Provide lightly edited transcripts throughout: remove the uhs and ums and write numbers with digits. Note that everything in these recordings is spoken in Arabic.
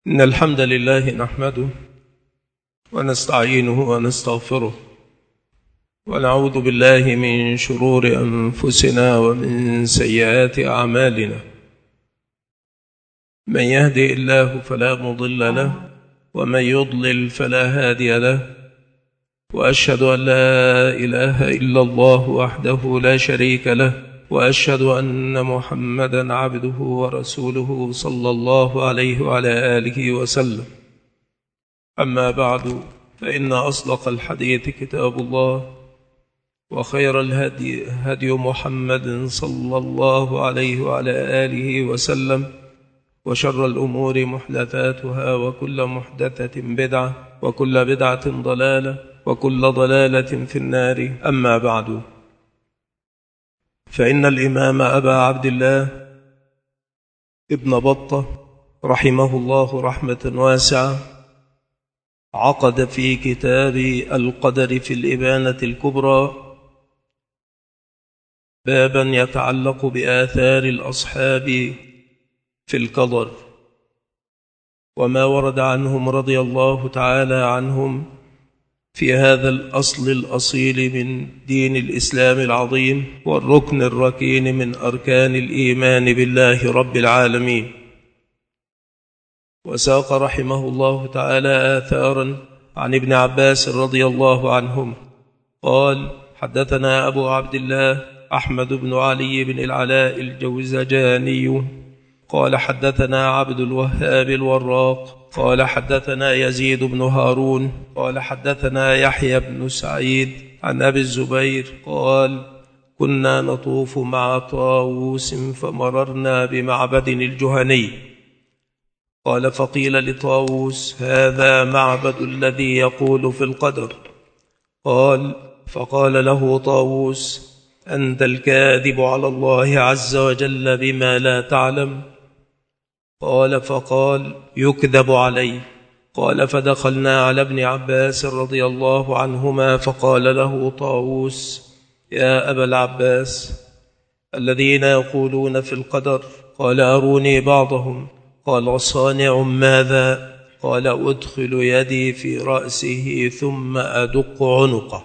إن الحمد لله نحمده ونستعينه ونستغفره ونعوذ بالله من شرور أنفسنا ومن سيئات أعمالنا. من يهدي الله فلا مضل له ومن يضلل فلا هادي له، وأشهد أن لا إله إلا الله وحده لا شريك له، وأشهد أن محمدا عبده ورسوله صلى الله عليه وعلى آله وسلم. أما بعد، فإن أصدق الحديث كتاب الله، وخير الهدي هدي محمد صلى الله عليه وعلى آله وسلم، وشر الأمور محدثاتها، وكل محدثة بدعة، وكل بدعة ضلالة، وكل ضلالة في النار. أما بعد، فإن الإمام أبا عبد الله ابن بطة رحمه الله رحمة واسعة عقد في كتاب القدر في الإبانة الكبرى بابا يتعلق بآثار الأصحاب في القدر وما ورد عنهم رضي الله تعالى عنهم في هذا الأصل الأصيل من دين الإسلام العظيم، والركن الركين من أركان الإيمان بالله رب العالمين. وساق رحمه الله تعالى آثارا عن ابن عباس رضي الله عنهم قال: حدثنا أبو عبد الله أحمد بن علي بن العلاء الجوزجاني قال: حدثنا عبد الوهاب الوراق قال: حدثنا يزيد بن هارون قال: حدثنا يحيى بن سعيد عن أبي الزبير قال: كنا نطوف مع طاووس فمررنا بمعبد الجهني. قال: فقيل لطاووس: هذا معبد الذي يقول في القدر. فقال له طاووس: أنت الكاذب على الله عز وجل بما لا تعلم. فقال: يكذب علي. قال: فدخلنا على ابن عباس رضي الله عنهما فقال له طاووس: يا أبا العباس، الذين يقولون في القدر. قال: أروني بعضهم. قال: صانع ماذا؟ قال: أدخل يدي في رأسه ثم أدق عنقه.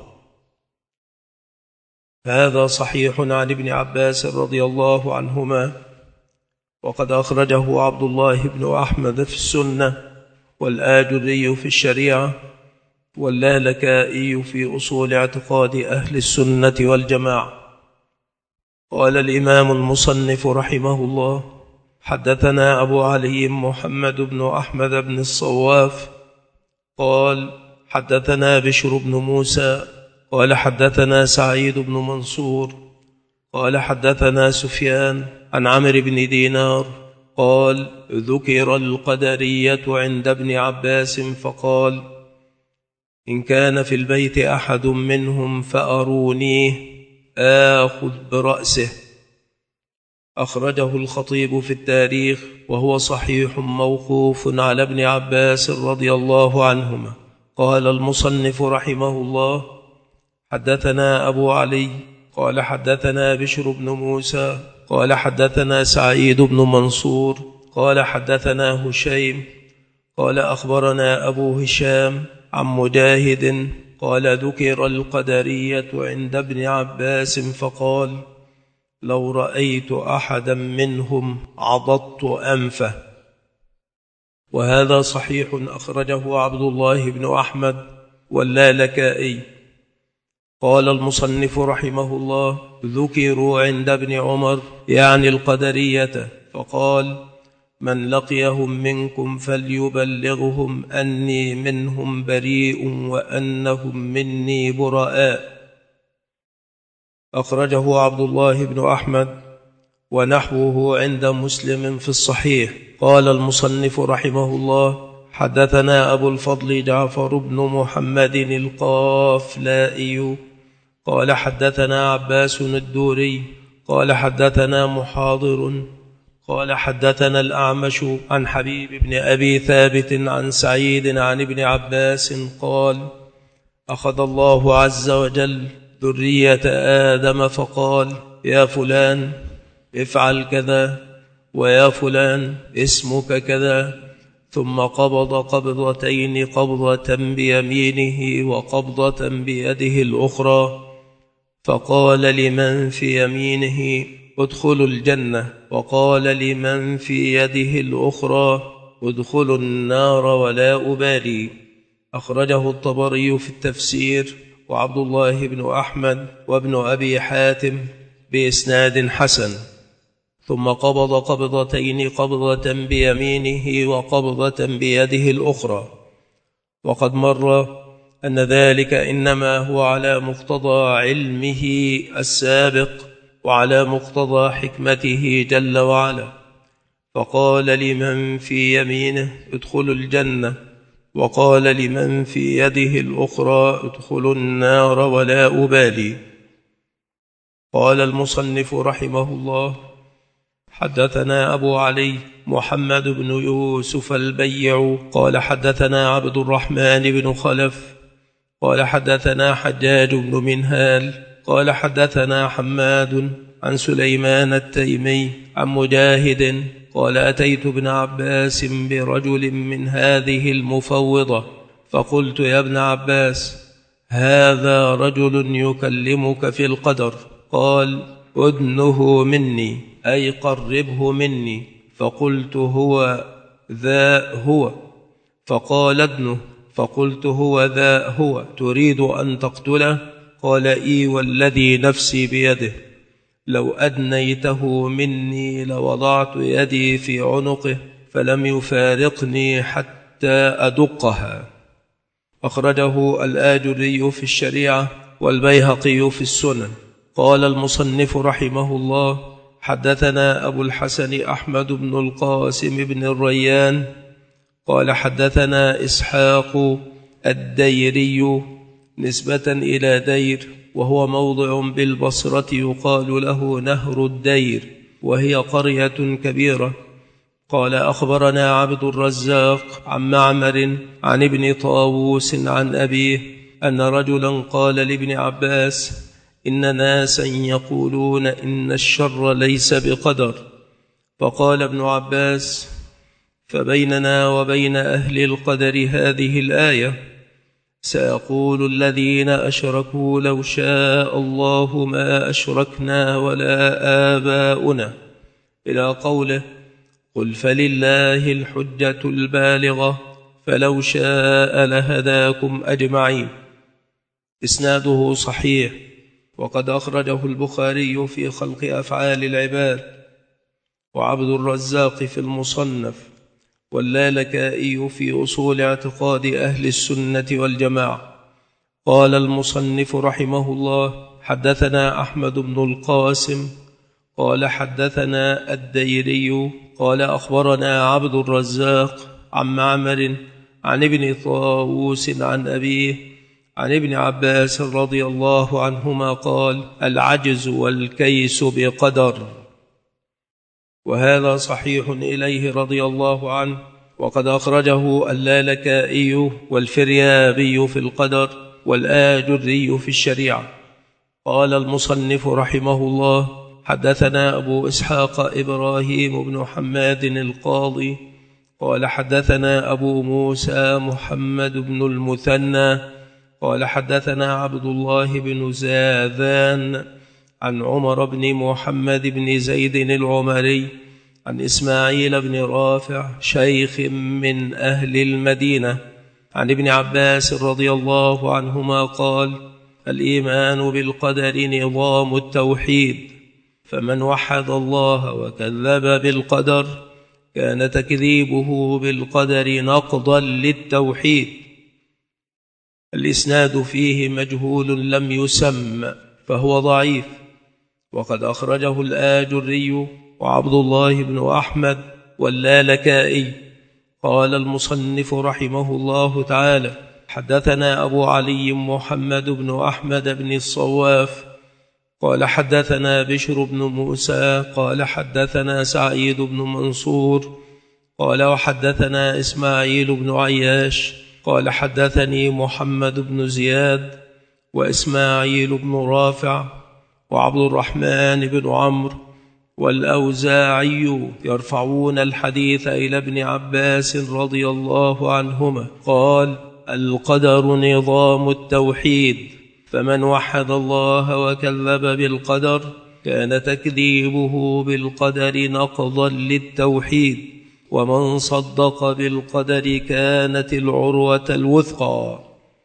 هذا صحيح عن ابن عباس رضي الله عنهما، وقد أخرجه عبد الله بن أحمد في السنة، والآجري في الشريعة، واللالكائي في أصول اعتقاد أهل السنة والجماعة. قال الإمام المصنف رحمه الله: حدثنا أبو علي محمد بن أحمد بن الصواف قال: حدثنا بشر بن موسى قال: حدثنا سعيد بن منصور قال: حدثنا سفيان عن عمرو بن دينار قال: ذكر القدرية عند ابن عباس فقال: إن كان في البيت أحد منهم فأرونيه آخذ برأسه. أخرجه الخطيب في التاريخ، وهو صحيح موقوف على ابن عباس رضي الله عنهما. قال المصنف رحمه الله: حدثنا أبو علي قال: حدثنا بشر بن موسى قال: حدثنا سعيد بن منصور قال: حدثنا هشيم قال: أخبرنا أبو هشام عن مجاهد قال: ذكر القدرية عند ابن عباس فقال: لو رأيت أحدا منهم عضضت أنفه. وهذا صحيح أخرجه عبد الله بن أحمد واللالكائي. قال المصنف رحمه الله: ذكروا عند ابن عمر يعني القدرية، فقال: من لقيهم منكم فليبلغهم أني منهم بريء وأنهم مني براء. أخرجه عبد الله بن أحمد ونحوه عند مسلم في الصحيح. قال المصنف رحمه الله: حدثنا أبو الفضل جعفر بن محمد القافلائي قال: حدثنا عباس الدوري قال: حدثنا محاضر قال: حدثنا الأعمش عن حبيب بن أبي ثابت عن سعيد عن ابن عباس قال: أخذ الله عز وجل ذرية آدم فقال: يا فلان افعل كذا، ويا فلان اسمك كذا، ثم قبض قبضتين، قبضة بيمينه وقبضة بيده الأخرى، فقال لمن في يمينه ادخلوا الجنة، وقال لمن في يده الأخرى ادخلوا النار ولا أبالي. أخرجه الطبري في التفسير وعبد الله بن أحمد وابن أبي حاتم بإسناد حسن. ثم قبض قبضتين، قبضة بيمينه وقبضة بيده الأخرى. وقد مر أن ذلك إنما هو على مقتضى علمه السابق وعلى مقتضى حكمته جل وعلا. فقال لمن في يمينه ادخلوا الجنة، وقال لمن في يده الأخرى ادخلوا النار ولا أبالي. قال المصنف رحمه الله: حدثنا أبو علي محمد بن يوسف البيع قال حدثنا عبد الرحمن بن خلف قال حدثنا حجاج بن منهال قال حدثنا حماد عن سليمان التيمي عن مجاهد قال أتيت ابن عباس برجل من هذه المفوضة فقلت: يا ابن عباس، هذا رجل يكلمك في القدر. قال: أدنه مني، أي قربه مني. فقلت: هو ذا هو؟ فقال: ادنه. فقلت: هو ذا هو، تريد أن تقتله؟ قال: إي والذي نفسي بيده، لو أدنيته مني لوضعت يدي في عنقه فلم يفارقني حتى أدقها. أخرجه الآجري في الشريعة والبيهقي في السنن. قال المصنف رحمه الله: حدثنا أبو الحسن أحمد بن القاسم بن الريان قال حدثنا إسحاق الديري نسبة إلى دير، وهو موضع بالبصرة يقال له نهر الدير، وهي قرية كبيرة. قال أخبرنا عبد الرزاق عن معمر عن ابن طاووس عن أبيه أن رجلا قال لابن عباس: إن ناسا يقولون إن الشر ليس بقدر. فقال ابن عباس: فبيننا وبين أهل القدر هذه الآية: سيقول الذين أشركوا لو شاء الله ما أشركنا ولا آباؤنا، إلى قوله: قل فلله الحجة البالغة فلو شاء لهداكم أجمعين. إسناده صحيح، وقد أخرجه البخاري في خلق أفعال العباد، وعبد الرزاق في المصنف، واللالكائي في أصول اعتقاد أهل السنة والجماعة. قال المصنف رحمه الله: حدثنا أحمد بن القاسم قال حدثنا الديري قال أخبرنا عبد الرزاق عن معمر عن ابن طاووس عن أبيه عن ابن عباس رضي الله عنهما قال: العجز والكيس بقدر. وهذا صحيح إليه رضي الله عنه، وقد أخرجه اللالكائي والفريابي في القدر والآجري في الشريعة. قال المصنف رحمه الله: حدثنا أبو إسحاق إبراهيم بن حماد القاضي قال حدثنا أبو موسى محمد بن المثنى قال حدثنا عبد الله بن زاذان عن عمر بن محمد بن زيد العمري عن إسماعيل بن رافع شيخ من أهل المدينة عن ابن عباس رضي الله عنهما قال: الإيمان بالقدر نظام التوحيد، فمن وحد الله وكذب بالقدر كان تكذيبه بالقدر نقضا للتوحيد. الإسناد فيه مجهول لم يسم فهو ضعيف، وقد أخرجه الآجري وعبد الله بن أحمد واللالكائي. قال المصنف رحمه الله تعالى: حدثنا أبو علي محمد بن أحمد بن الصواف قال حدثنا بشر بن موسى قال حدثنا سعيد بن منصور قال وحدثنا إسماعيل بن عياش قال حدثني محمد بن زياد وإسماعيل بن رافع وعبد الرحمن بن عمرو والأوزاعي يرفعون الحديث إلى ابن عباس رضي الله عنهما قال: القدر نظام التوحيد، فمن وحد الله وكذب بالقدر كان تكذيبه بالقدر نقضا للتوحيد، ومن صدق بالقدر كانت العروة الوثقى.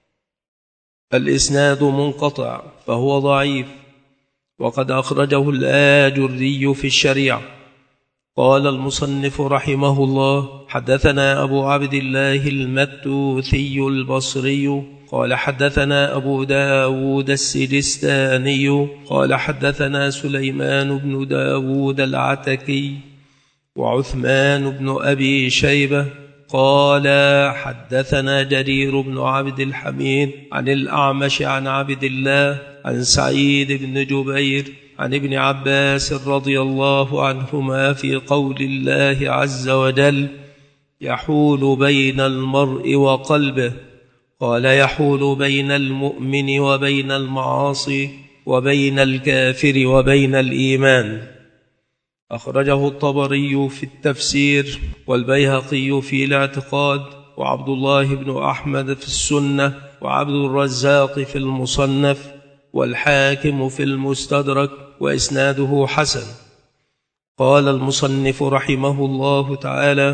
الإسناد منقطع فهو ضعيف، وقد أخرجه الآجري في الشريعة. قال المصنف رحمه الله: حدثنا أبو عبد الله المتوثي البصري قال حدثنا أبو داود السجستاني قال حدثنا سليمان بن داود العتكي وعثمان بن أبي شيبة قال حدثنا جرير بن عبد الحميد عن الأعمش عن عبد الله عن سعيد بن جبير عن ابن عباس رضي الله عنهما في قول الله عز وجل: يحول بين المرء وقلبه. قال: يحول بين المؤمن وبين المعاصي وبين الكافر وبين الإيمان. أخرجه الطبري في التفسير والبيهقي في الاعتقاد وعبد الله بن أحمد في السنة وعبد الرزاق في المصنف والحاكم في المستدرك، وإسناده حسن. قال المصنف رحمه الله تعالى: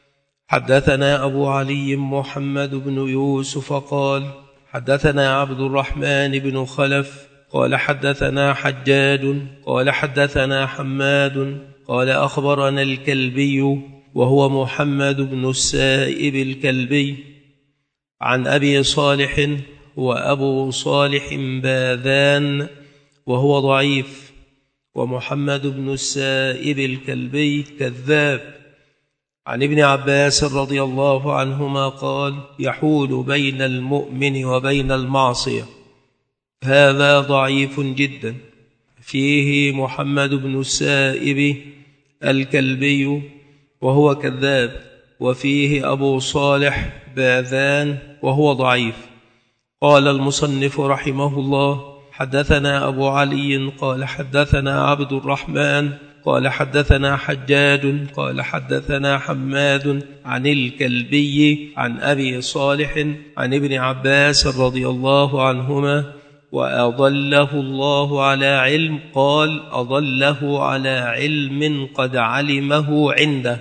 حدثنا أبو علي محمد بن يوسف قال حدثنا عبد الرحمن بن خلف قال حدثنا حجاج قال حدثنا حماد قال أخبرنا الكلبي وهو محمد بن السائب الكلبي عن أبي صالح وأبو صالح باذان وهو ضعيف، ومحمد بن السائب الكلبي كذاب، عن ابن عباس رضي الله عنهما قال: يحول بين المؤمن وبين المعصية. هذا ضعيف جدا، فيه محمد بن السائب الكلبي وهو كذاب، وفيه أبو صالح باذان وهو ضعيف. قال المصنف رحمه الله: حدثنا أبو علي قال حدثنا عبد الرحمن قال حدثنا حجاج قال حدثنا حماد عن الكلبي عن أبي صالح عن ابن عباس رضي الله عنهما وأضله الله على علم، قال: أضله على علم قد علمه عنده.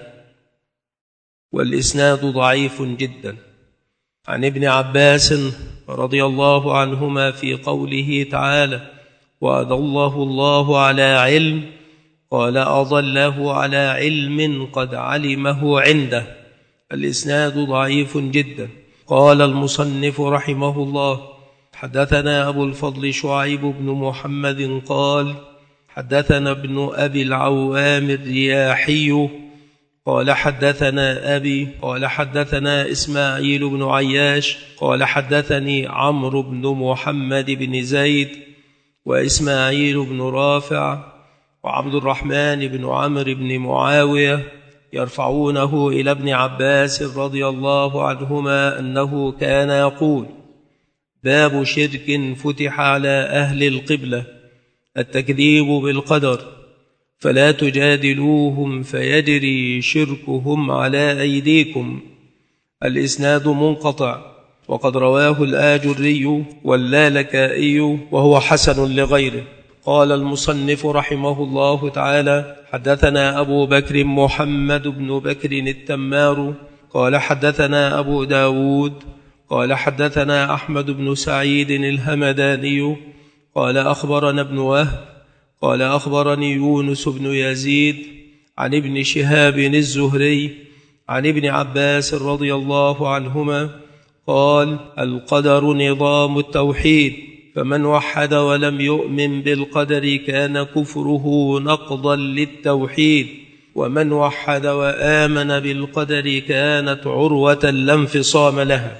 والإسناد ضعيف جدا. عن ابن عباس رضي الله عنهما في قوله تعالى: وأضله الله على علم، قال: أضله على علم قد علمه عنده. الإسناد ضعيف جدا. قال المصنف رحمه الله: حدثنا أبو الفضل شعيب بن محمد قال حدثنا ابن أبي العوام الرياحي قال حدثنا أبي قال حدثنا إسماعيل بن عياش قال حدثني عمرو بن محمد بن زيد وإسماعيل بن رافع وعبد الرحمن بن عمرو بن معاوية يرفعونه إلى ابن عباس رضي الله عنهما أنه كان يقول: باب شرك فتح على أهل القبلة التكذيب بالقدر، فلا تجادلوهم فيجري شركهم على أيديكم. الإسناد منقطع، وقد رواه الآجري واللالكائي وهو حسن لغيره. قال المصنف رحمه الله تعالى: حدثنا أبو بكر محمد بن بكر التمار قال حدثنا أبو داود قال حدثنا أحمد بن سعيد الهمداني قال أخبرنا ابن وهب قال أخبرني يونس بن يزيد عن ابن شهاب الزهري عن ابن عباس رضي الله عنهما قال: القدر نظام التوحيد، فمن وحد ولم يؤمن بالقدر كان كفره نقضا للتوحيد، ومن وحد وآمن بالقدر كانت عروة لا انفصام لها.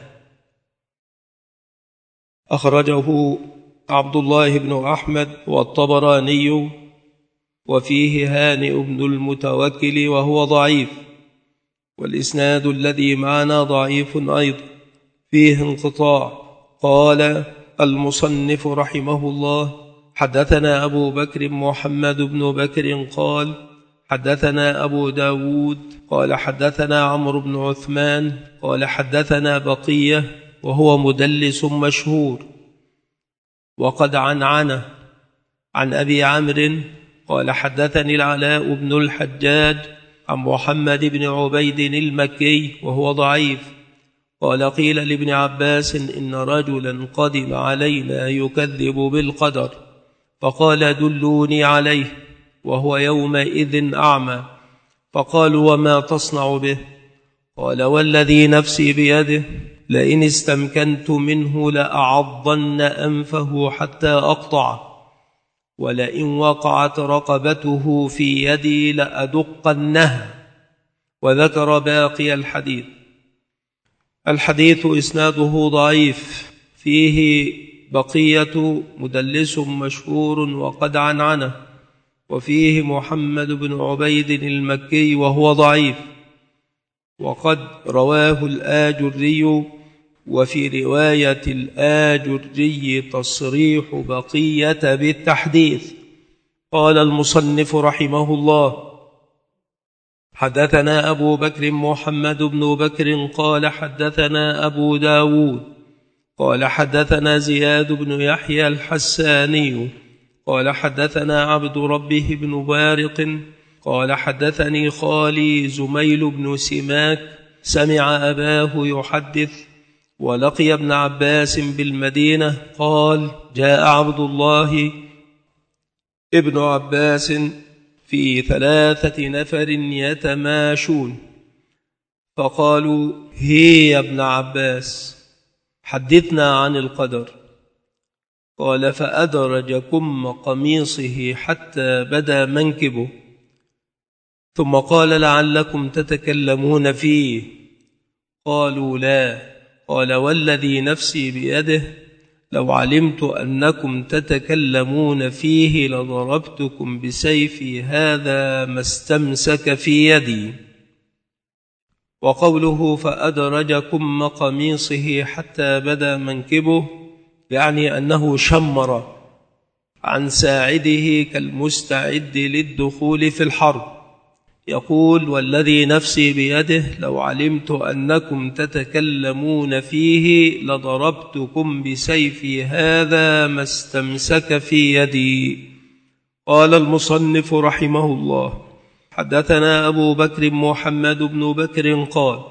أخرجه عبد الله بن أحمد والطبراني، وفيه هانئ بن المتوكل وهو ضعيف. والإسناد الذي معنا ضعيف أيضا، فيه انقطاع. قال المصنف رحمه الله: حدثنا أبو بكر محمد بن بكر قال حدثنا أبو داود قال حدثنا عمرو بن عثمان قال حدثنا بقية وهو مدلس مشهور وقد عنعنه عن أبي عمرو قال حدثني العلاء بن الحجاج عن محمد بن عبيد المكي وهو ضعيف قال قيل لابن عباس إن رجلا قدم علينا يكذب بالقدر فقال دلوني عليه وهو يومئذ أعمى فقالوا وما تصنع به قال والذي نفسي بيده لئن استمكنت منه لأعضن أنفه حتى أقطعه ولئن وقعت رقبته في يدي لأدقنها وذكر باقي الحديث. الحديث إسناده ضعيف فيه بقية مدلس مشهور وقد عنعنه وفيه محمد بن عبيد المكي وهو ضعيف وقد رواه الآجري وفي رواية الآجري تصريح بقية بالتحديث. قال المصنف رحمه الله حدثنا أبو بكر محمد بن بكر قال حدثنا أبو داود قال حدثنا زياد بن يحيى الحساني قال حدثنا عبد ربه بن بارق قال حدثني خالي زميل بن سماك سمع أباه يحدث ولقي ابن عباس بالمدينة قال جاء عبد الله ابن عباس في 3 نفر يتماشون فقالوا هي يا ابن عباس حدثنا عن القدر قال فأدرج كم قميصه حتى بدا منكبه ثم قال لعلكم تتكلمون فيه قالوا لا قال والذي نفسي بيده لو علمت أنكم تتكلمون فيه لضربتكم بسيفي هذا ما استمسك في يدي. وقوله فأدرج كم قميصه حتى بدا منكبه يعني أنه شمر عن ساعده كالمستعد للدخول في الحرب. يقول والذي نفسي بيده لو علمت أنكم تتكلمون فيه لضربتكم بسيفي هذا ما استمسك في يدي. قال المصنف رحمه الله حدثنا أبو بكر محمد بن بكر قال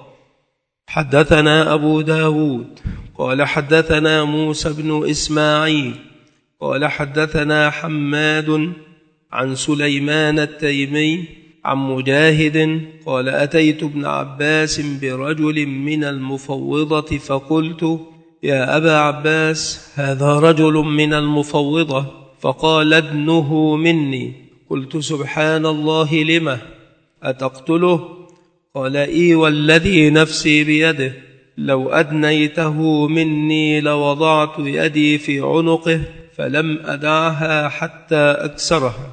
حدثنا أبو داود قال حدثنا موسى بن إسماعيل قال حدثنا حماد عن سليمان التيمي عن مجاهد قال أتيت ابن عباس برجل من المفوضة فقلت يا أبا عباس هذا رجل من المفوضة فقال ادنه مني. قلت سبحان الله لما أتقتله؟ قال إي والذي نفسي بيده لو أدنيته مني لوضعت يدي في عنقه فلم أدعها حتى أكسرها.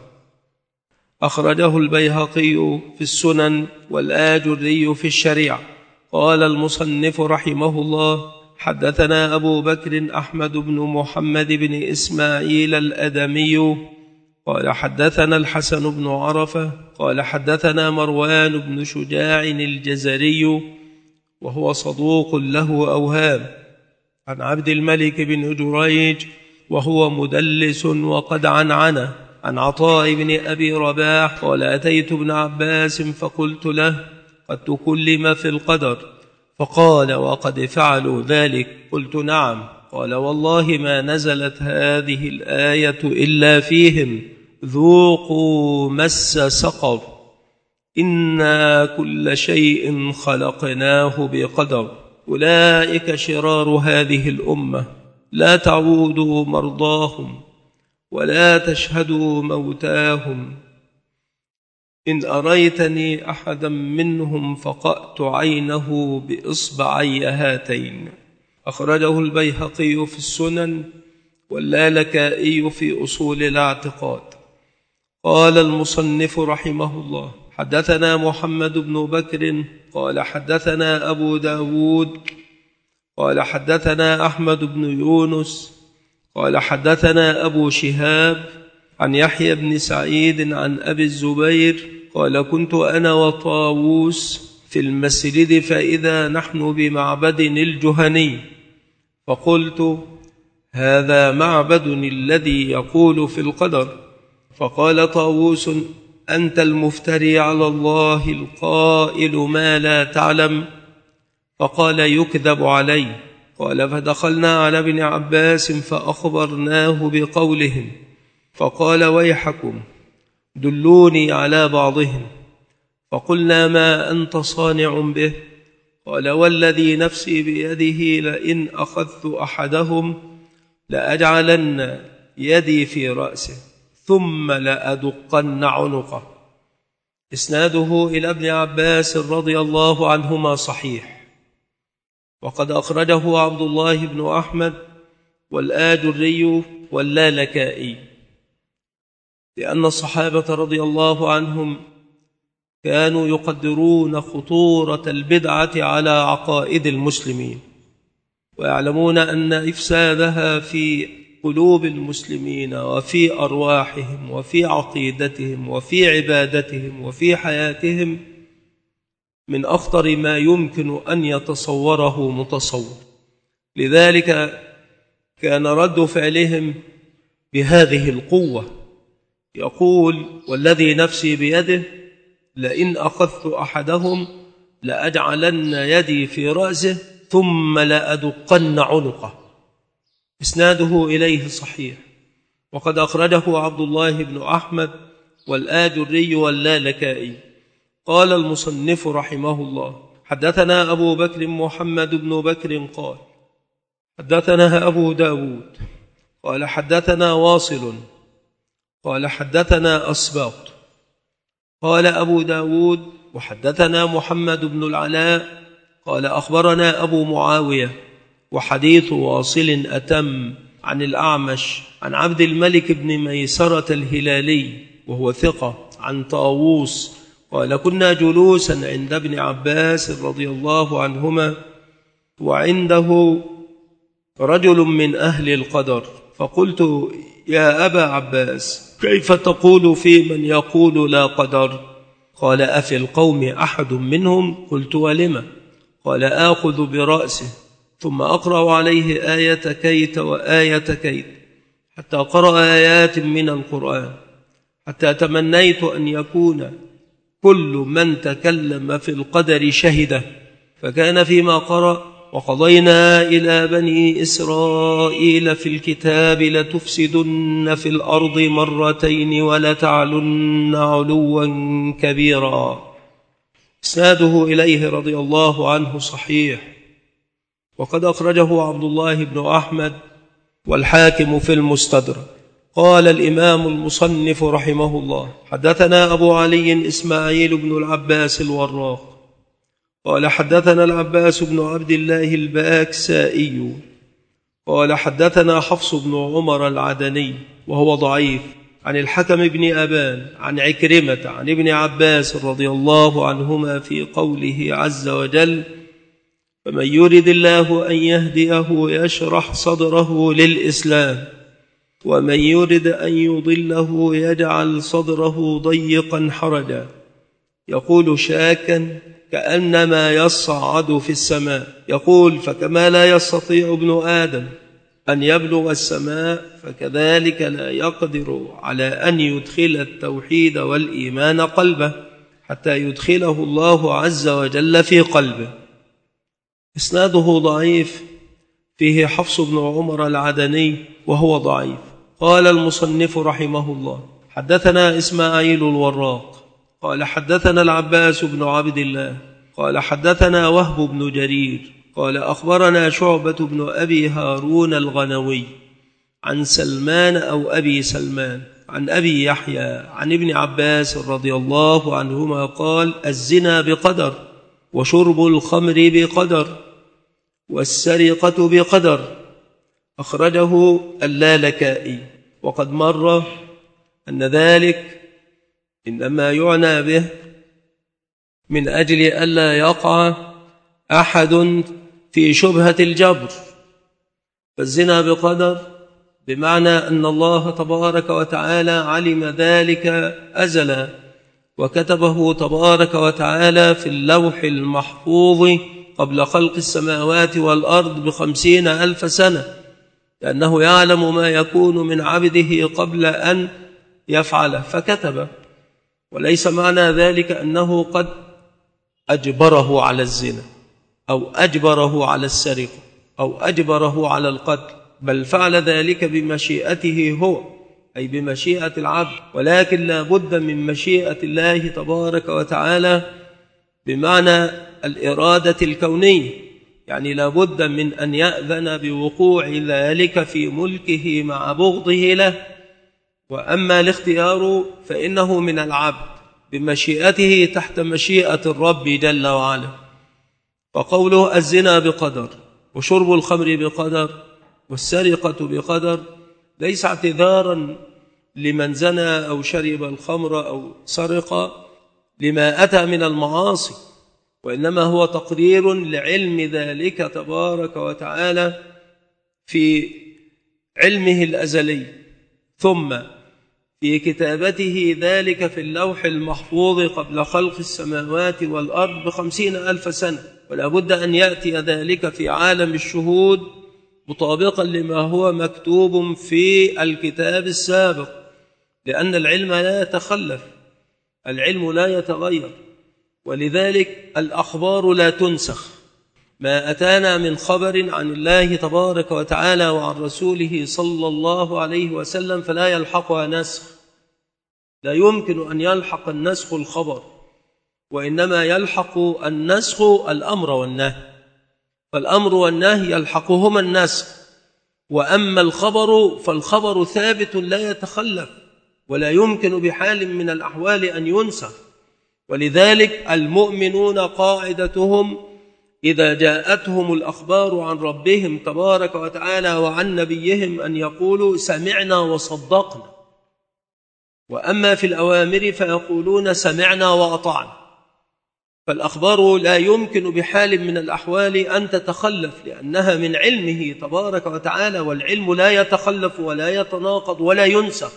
أخرجه البيهقي في السنن والآجري في الشريعة. قال المصنف رحمه الله حدثنا أبو بكر أحمد بن محمد بن إسماعيل الأدمي قال حدثنا الحسن بن عرفة قال حدثنا مروان بن شجاع الجزري وهو صدوق له أوهام عن عبد الملك بن جريج وهو مدلس وقد عنعنه عن عطاء بن أبي رباح قال أتيت ابن عباس فقلت له قد تكلم في القدر فقال وقد فعلوا ذلك؟ قلت نعم. قال والله ما نزلت هذه الآية إلا فيهم ذوقوا مس سقر إنا كل شيء خلقناه بقدر. أولئك شرار هذه الأمة لا تعودوا مرضاهم ولا تشهدوا موتاهم إن أريتني أحدا منهم فقأت عينه بإصبعي هاتين. أخرجه البيهقي في السنن واللالكائي في أصول الاعتقاد. قال المصنف رحمه الله حدثنا محمد بن بكر قال حدثنا أبو داود قال حدثنا أحمد بن يونس قال حدثنا أبو شهاب عن يحيى بن سعيد عن أبي الزبير قال كنت أنا وطاووس في المسجد فإذا نحن بمعبد الجهني فقلت هذا معبد الذي يقول في القدر. فقال طاووس أنت المفتري على الله القائل ما لا تعلم. فقال يكذب علي. قال فدخلنا على ابن عباس فأخبرناه بقولهم فقال ويحكم دلوني على بعضهم. فقلنا ما أنت صانع به؟ قال والذي نفسي بيده لئن أخذت أحدهم لأجعلن يدي في رأسه ثم لأدقن عنقه. إسناده إلى ابن عباس رضي الله عنهما صحيح، وقد أخرجه عبد الله بن أحمد والآجري واللالكائي، لأن الصحابة رضي الله عنهم كانوا يقدرون خطورة البدعة على عقائد المسلمين، ويعلمون أن إفسادها في قلوب المسلمين وفي أرواحهم وفي عقيدتهم وفي عبادتهم وفي حياتهم من أخطر ما يمكن أن يتصوره متصور. لذلك كان رد فعلهم بهذه القوة، يقول والذي نفسي بيده لئن أخذت أحدهم لأجعلن يدي في رأسه ثم لأدقن عنقه. إسناده إليه صحيح، وقد أخرجه عبد الله بن أحمد والآجري واللالكائي. قال المصنف رحمه الله حدثنا أبو بكر محمد بن بكر قال حدثنا أبو داود قال حدثنا واصل قال حدثنا أسباط. قال أبو داود وحدثنا محمد بن العلاء قال أخبرنا أبو معاوية وحديث واصل أتم عن الأعمش عن عبد الملك بن ميسرة الهلالي وهو ثقة عن طاووس قال كنا جلوسا عند ابن عباس رضي الله عنهما وعنده رجل من أهل القدر، فقلت يا أبا عباس كيف تقول في من يقول لا قدر؟ قال أفي القوم أحد منهم؟ قلت ولم؟ قال آخذ برأسه ثم أقرأ عليه آية كيت وآية كيت حتى قرأ آيات من القرآن حتى تمنيت أن يكون كل من تكلم في القدر شهده، فكان فيما قرأ وقضينا إلى بني إسرائيل في الكتاب لتفسدن في الأرض مرتين ولتعلن علوا كبيرا. إسناده إليه رضي الله عنه صحيح، وقد أخرجه عبد الله بن أحمد والحاكم في المستدرك. قال الإمام المصنف رحمه الله حدثنا أبو علي إسماعيل بن العباس الوراق قال حدثنا العباس بن عبد الله الباكسائي قال حدثنا حفص بن عمر العدني وهو ضعيف عن الحكم بن أبان عن عكرمة عن ابن عباس رضي الله عنهما في قوله عز وجل فمن يرد الله أن يهديه يشرح صدره للإسلام ومن يرد أن يضله يجعل صدره ضيقا حرجا يقول شاكا كأنما يصعد في السماء. يقول فكما لا يستطيع ابن آدم أن يبلغ السماء فكذلك لا يقدر على أن يدخل التوحيد والإيمان قلبه حتى يدخله الله عز وجل في قلبه. إسناده ضعيف، فيه حفص بن عمر العدني وهو ضعيف. قال المصنف رحمه الله حدثنا إسماعيل الوراق قال حدثنا العباس بن عبد الله قال حدثنا وهب بن جرير قال أخبرنا شعبة بن أبي هارون الغنوي عن سلمان أو أبي سلمان عن أبي يحيى عن ابن عباس رضي الله عنهما قال الزنا بقدر وشرب الخمر بقدر والسرقة بقدر. أخرجه اللالكائي. وقد مر أن ذلك إنما يعنى به من أجل ألا يقع أحد في شبهة الجبر، فالزنا بقدر بمعنى أن الله تبارك وتعالى علم ذلك أزلا، وكتبه تبارك وتعالى في اللوح المحفوظ قبل خلق السماوات والأرض ب50,000 سنة، لأنه يعلم ما يكون من عبده قبل أن يفعله فكتب. وليس معنى ذلك أنه قد أجبره على الزنا أو أجبره على السرقة أو أجبره على القتل، بل فعل ذلك بمشيئته هو، أي بمشيئة العبد. ولكن لا بد من مشيئة الله تبارك وتعالى بمعنى الإرادة الكونية، يعني لا بد من أن يأذن بوقوع ذلك في ملكه مع بغضه له. وأما الاختيار فإنه من العبد بمشيئته تحت مشيئة الرب جل وعلا. فقوله الزنا بقدر، وشرب الخمر بقدر، والسرقة بقدر، ليس اعتذارا لمن زنى أو شرب الخمر أو سرق لما أتى من المعاصي، وإنما هو تقرير لعلم ذلك تبارك وتعالى في علمه الأزلي، ثم في كتابته ذلك في اللوح المحفوظ قبل خلق السماوات والأرض ب50,000 سنة. ولا بد أن يأتي ذلك في عالم الشهود مطابقا لما هو مكتوب في الكتاب السابق، لأن العلم لا يتخلف، العلم لا يتغير، ولذلك الأخبار لا تنسخ. ما أتانا من خبر عن الله تبارك وتعالى وعن رسوله صلى الله عليه وسلم فلا يلحقها نسخ، لا يمكن أن يلحق النسخ الخبر، وإنما يلحق النسخ الأمر والنهي، فالأمر والنهي يلحقهما النسخ. وأما الخبر فالخبر ثابت لا يتخلف ولا يمكن بحال من الأحوال أن ينسخ. ولذلك المؤمنون قاعدتهم إذا جاءتهم الأخبار عن ربهم تبارك وتعالى وعن نبيهم أن يقولوا سمعنا وصدقنا، وأما في الأوامر فيقولون سمعنا وأطعنا. فالأخبار لا يمكن بحال من الأحوال أن تتخلف، لأنها من علمه تبارك وتعالى، والعلم لا يتخلف ولا يتناقض ولا ينسخ.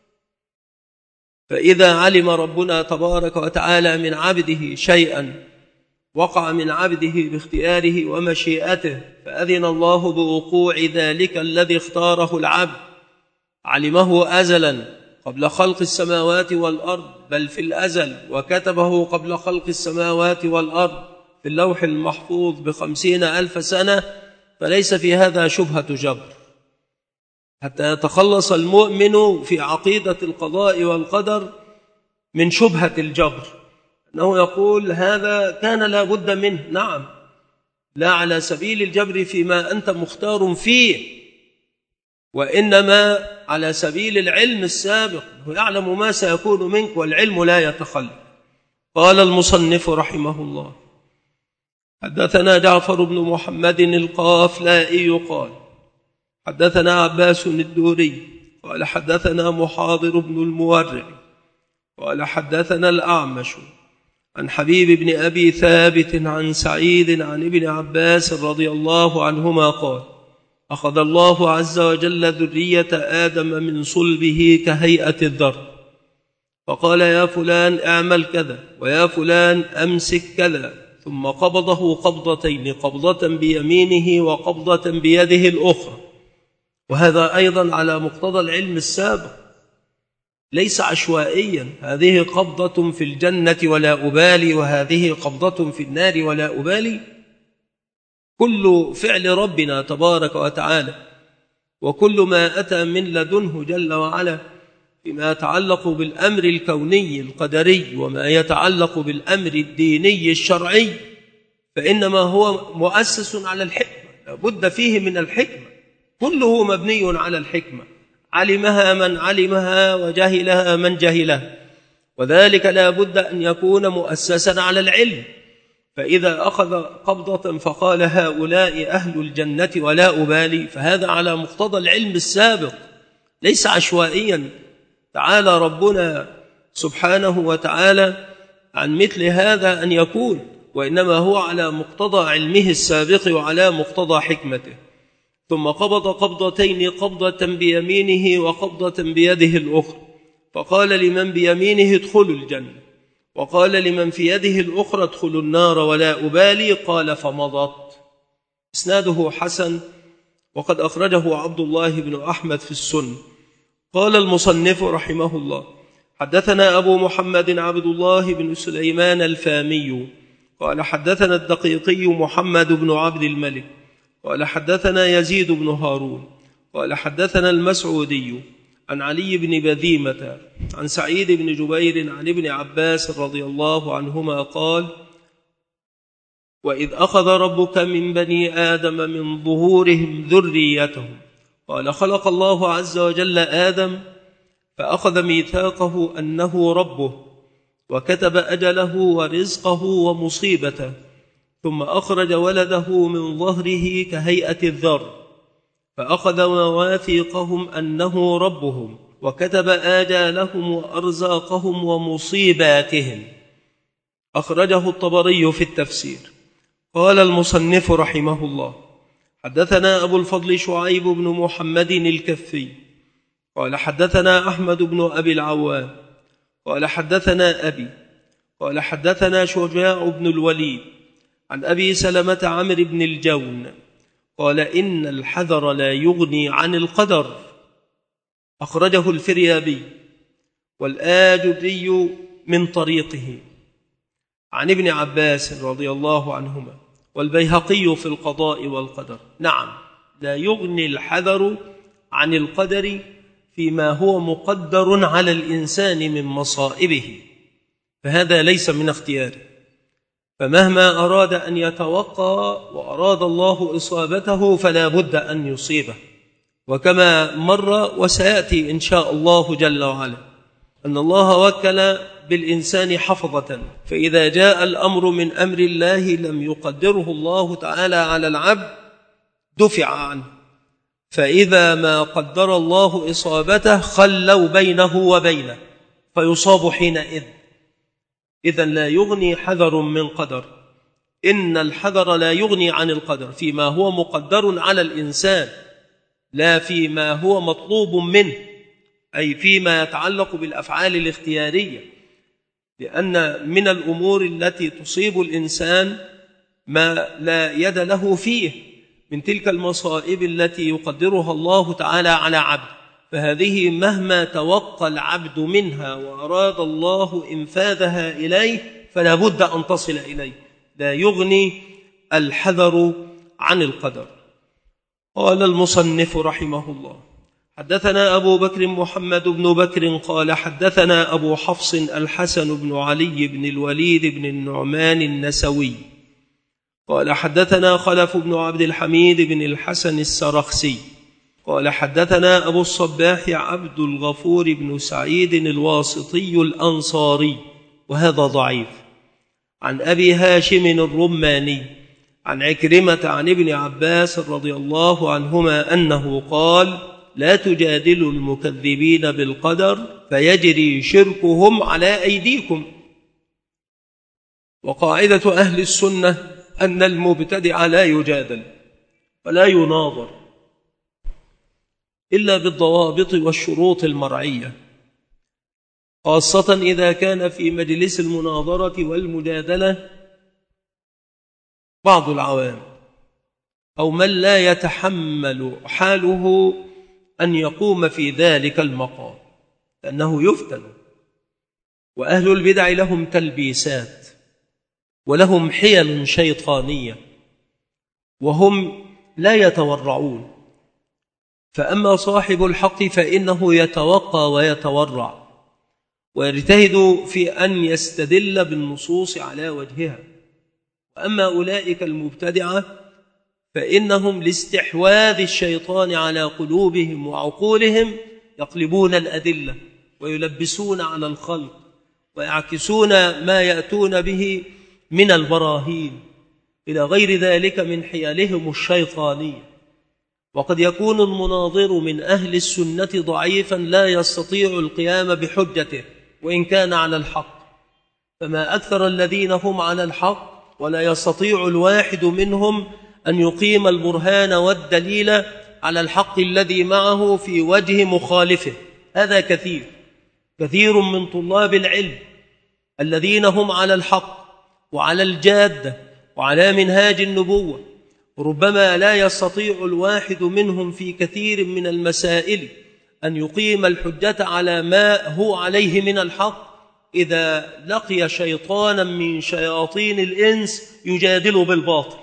فإذا علم ربنا تبارك وتعالى من عبده شيئا وقع من عبده باختياره ومشيئته، فأذن الله بوقوع ذلك الذي اختاره العبد، علمه أزلا قبل خلق السماوات والأرض، بل في الأزل، وكتبه قبل خلق السماوات والأرض في اللوح المحفوظ ب50,000 سنة، فليس في هذا شبهة جبر، حتى يتخلص المؤمن في عقيدة القضاء والقدر من شبهة الجبر، أنه يقول هذا كان لا بد منه. نعم، لا على سبيل الجبر فيما أنت مختار فيه، وإنما على سبيل العلم السابق، هو يعلم ما سيكون منك والعلم لا يتخلف. قال المصنف رحمه الله: حدثنا جعفر بن محمد القافلائي قال حدثنا عباس الدوري قال حدثنا محاضر بن المورع قال حدثنا الأعمش عن حبيب بن أبي ثابت عن سعيد عن ابن عباس رضي الله عنهما قال: أخذ الله عز وجل ذرية آدم من صلبه كهيئة الذر، فقال يا فلان اعمل كذا، ويا فلان أمسك كذا، ثم قبضه قبضتين، قبضة بيمينه وقبضة بيده الأخرى. وهذا أيضا على مقتضى العلم السابق، ليس عشوائيا، هذه قبضة في الجنة ولا أبالي، وهذه قبضة في النار ولا أبالي. كل فعل ربنا تبارك وتعالى وكل ما أتى من لدنه جل وعلا فيما يتعلق بالأمر الكوني القدري وما يتعلق بالأمر الديني الشرعي، فإنما هو مؤسس على الحكمة، لا بد فيه من الحكمة، كله مبني على الحكمة، علمها من علمها وجهلها من جهلها، وذلك لا بد أن يكون مؤسسا على العلم. فإذا أخذ قبضة فقال هؤلاء أهل الجنة ولا أبالي، فهذا على مقتضى العلم السابق، ليس عشوائيا. تعالى ربنا سبحانه وتعالى عن مثل هذا أن يكون، وإنما هو على مقتضى علمه السابق وعلى مقتضى حكمته. ثم قبض قبضتين، قبضة بيمينه وقبضة بيده الأخرى، فقال لمن بيمينه ادخلوا الجنة، وقال لمن في يده الأخرى ادخلوا النار ولا أبالي، قال فمضت. إسناده حسن، وقد أخرجه عبد الله بن أحمد في السنة. قال المصنف رحمه الله: حدثنا أبو محمد عبد الله بن سليمان الفامي قال حدثنا الدقيقي محمد بن عبد الملك قال حدثنا يزيد بن هارون قال حدثنا المسعودي عن علي بن بذيمة عن سعيد بن جبير عن ابن عباس رضي الله عنهما قال: وإذ أخذ ربك من بني آدم من ظهورهم ذريتهم، قال خلق الله عز وجل آدم فأخذ ميثاقه أنه ربه، وكتب أجله ورزقه ومصيبته، ثم أخرج ولده من ظهره كهيئة الذر، فأخذ مواثيقهم أنه ربهم، وكتب آجالهم وأرزاقهم ومصيباتهم. أخرجه الطبري في التفسير. قال المصنف رحمه الله: حدثنا أبو الفضل شعيب بن محمد الكفي قال حدثنا أحمد بن أبي العوام قال حدثنا أبي قال حدثنا شجاع بن الوليد عن أبي سلمة عمرو بن الجون قال: إن الحذر لا يغني عن القدر. أخرجه الفريابي والآجري من طريقه عن ابن عباس رضي الله عنهما، والبيهقي في القضاء والقدر. نعم، لا يغني الحذر عن القدر فيما هو مقدر على الإنسان من مصائبه، فهذا ليس من اختياره، فمهما أراد أن يتوقى وأراد الله إصابته فلا بد أن يصيبه. وكما مر وسيأتي إن شاء الله جل وعلا أن الله وكل بالإنسان حفظة، فإذا جاء الأمر من أمر الله لم يقدره الله تعالى على العبد دفع عنه، فإذا ما قدر الله إصابته خلوا بينه وبينه فيصاب حينئذ. إذن لا يغني حذر من قدر، إن الحذر لا يغني عن القدر فيما هو مقدر على الإنسان، لا فيما هو مطلوب منه، أي فيما يتعلق بالأفعال الاختيارية، لأن من الأمور التي تصيب الإنسان ما لا يد له فيه من تلك المصائب التي يقدرها الله تعالى على عبد، فهذه مهما توقى العبد منها وأراد الله إنفاذها إليه فلا بد أن تصل إليه، لا يغني الحذر عن القدر. قال المصنف رحمه الله: حدثنا أبو بكر محمد بن بكر قال حدثنا أبو حفص الحسن بن علي بن الوليد بن النعمان النسوي قال حدثنا خلف بن عبد الحميد بن الحسن السرخسي قال حدثنا أبو الصباح عبد الغفور بن سعيد الواسطي الأنصاري، وهذا ضعيف، عن أبي هاشم الرماني عن عكرمة عن ابن عباس رضي الله عنهما أنه قال: لا تجادلوا المكذبين بالقدر فيجري شركهم على أيديكم. وقاعدة أهل السنة أن المبتدع لا يجادل ولا يناظر إلا بالضوابط والشروط المرعية، خاصة إذا كان في مجلس المناظرة والمجادلة بعض العوام أو من لا يتحمل حاله أن يقوم في ذلك المقام، لأنه يفتن. وأهل البدع لهم تلبيسات ولهم حيل شيطانية وهم لا يتورعون، فأما صاحب الحق فإنه يتوقى ويتورع ويجتهد في أن يستدل بالنصوص على وجهها، وأما أولئك المبتدعة فإنهم لاستحواذ الشيطان على قلوبهم وعقولهم يقلبون الأدلة ويلبسون على الخلق ويعكسون ما يأتون به من البراهين إلى غير ذلك من حيالهم الشيطانية. وقد يكون المناظر من أهل السنة ضعيفا لا يستطيع القيام بحجته وإن كان على الحق، فما أكثر الذين هم على الحق ولا يستطيع الواحد منهم أن يقيم البرهان والدليل على الحق الذي معه في وجه مخالفه. هذا كثير من طلاب العلم الذين هم على الحق وعلى الجادة وعلى منهاج النبوة، ربما لا يستطيع الواحد منهم في كثير من المسائل أن يقيم الحجة على ما هو عليه من الحق إذا لقي شيطانا من شياطين الإنس يجادل بالباطل.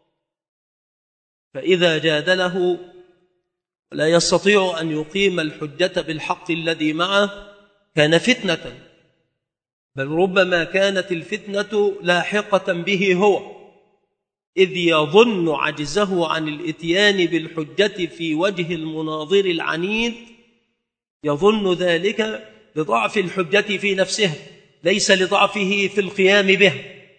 فإذا جادله لا يستطيع أن يقيم الحجة بالحق الذي معه كان فتنة، بل ربما كانت الفتنة لاحقة به هو، إذ يظن عجزه عن الإتيان بالحجة في وجه المناظر العنيد، يظن ذلك لضعف الحجة في نفسها ليس لضعفه في القيام بها.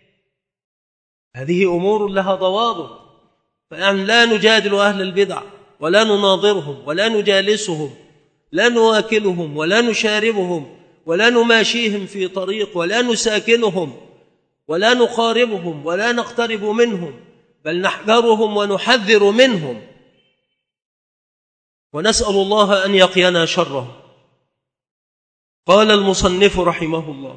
هذه أمور لها ضوابط، فأن لا نجادل أهل البدع ولا نناظرهم ولا نجالسهم، لا نواكلهم ولا نشاربهم ولا نماشيهم في طريق ولا نساكنهم ولا نقاربهم ولا نقترب منهم، بل نحذرهم ونحذر منهم ونسأل الله أن يقينا شره. قال المصنف رحمه الله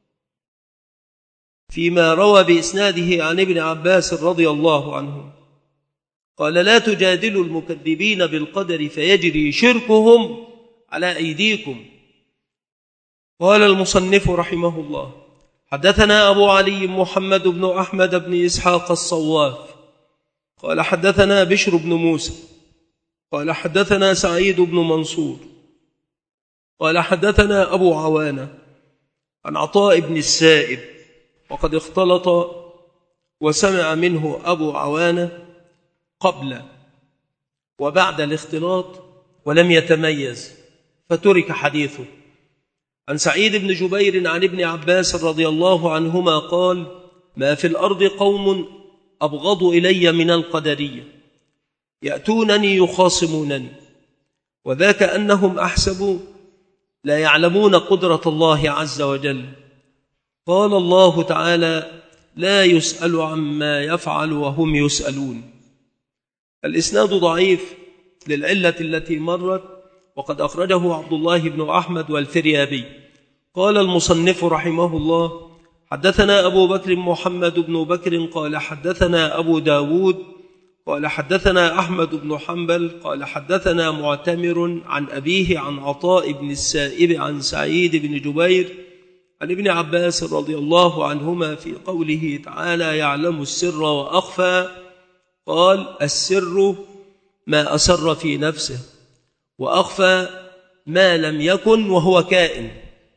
فيما روى بإسناده عن ابن عباس رضي الله عنه قال: لا تجادلوا المكذبين بالقدر فيجري شركهم على أيديكم. قال المصنف رحمه الله: حدثنا أبو علي محمد بن أحمد بن إسحاق الصواف قال حدثنا بشر بن موسى قال حدثنا سعيد بن منصور قال حدثنا أبو عوانة عن عطاء بن السائب، وقد اختلط وسمع منه أبو عوانة قبل وبعد الاختلاط ولم يتميز فترك حديثه. عن سعيد بن جبير عن ابن عباس رضي الله عنهما قال: ما في الأرض قوم أبغض إلي من القدرية، يأتونني يخاصمونني، وذاك أنهم أحسبوا لا يعلمون قدرة الله عز وجل. قال الله تعالى: لا يسأل عما يفعل وهم يسألون. الإسناد ضعيف للعلة التي مرت، وقد أخرجه عبد الله بن أحمد والفريابي. قال المصنف رحمه الله: حدثنا أبو بكر محمد بن بكر قال حدثنا أبو داود قال حدثنا أحمد بن حنبل قال حدثنا معتمر عن أبيه عن عطاء بن السائب عن سعيد بن جبير عن ابن عباس رضي الله عنهما في قوله تعالى: يعلم السر وأخفى. قال: السر ما أسر في نفسه، وأخفى ما لم يكن وهو كائن،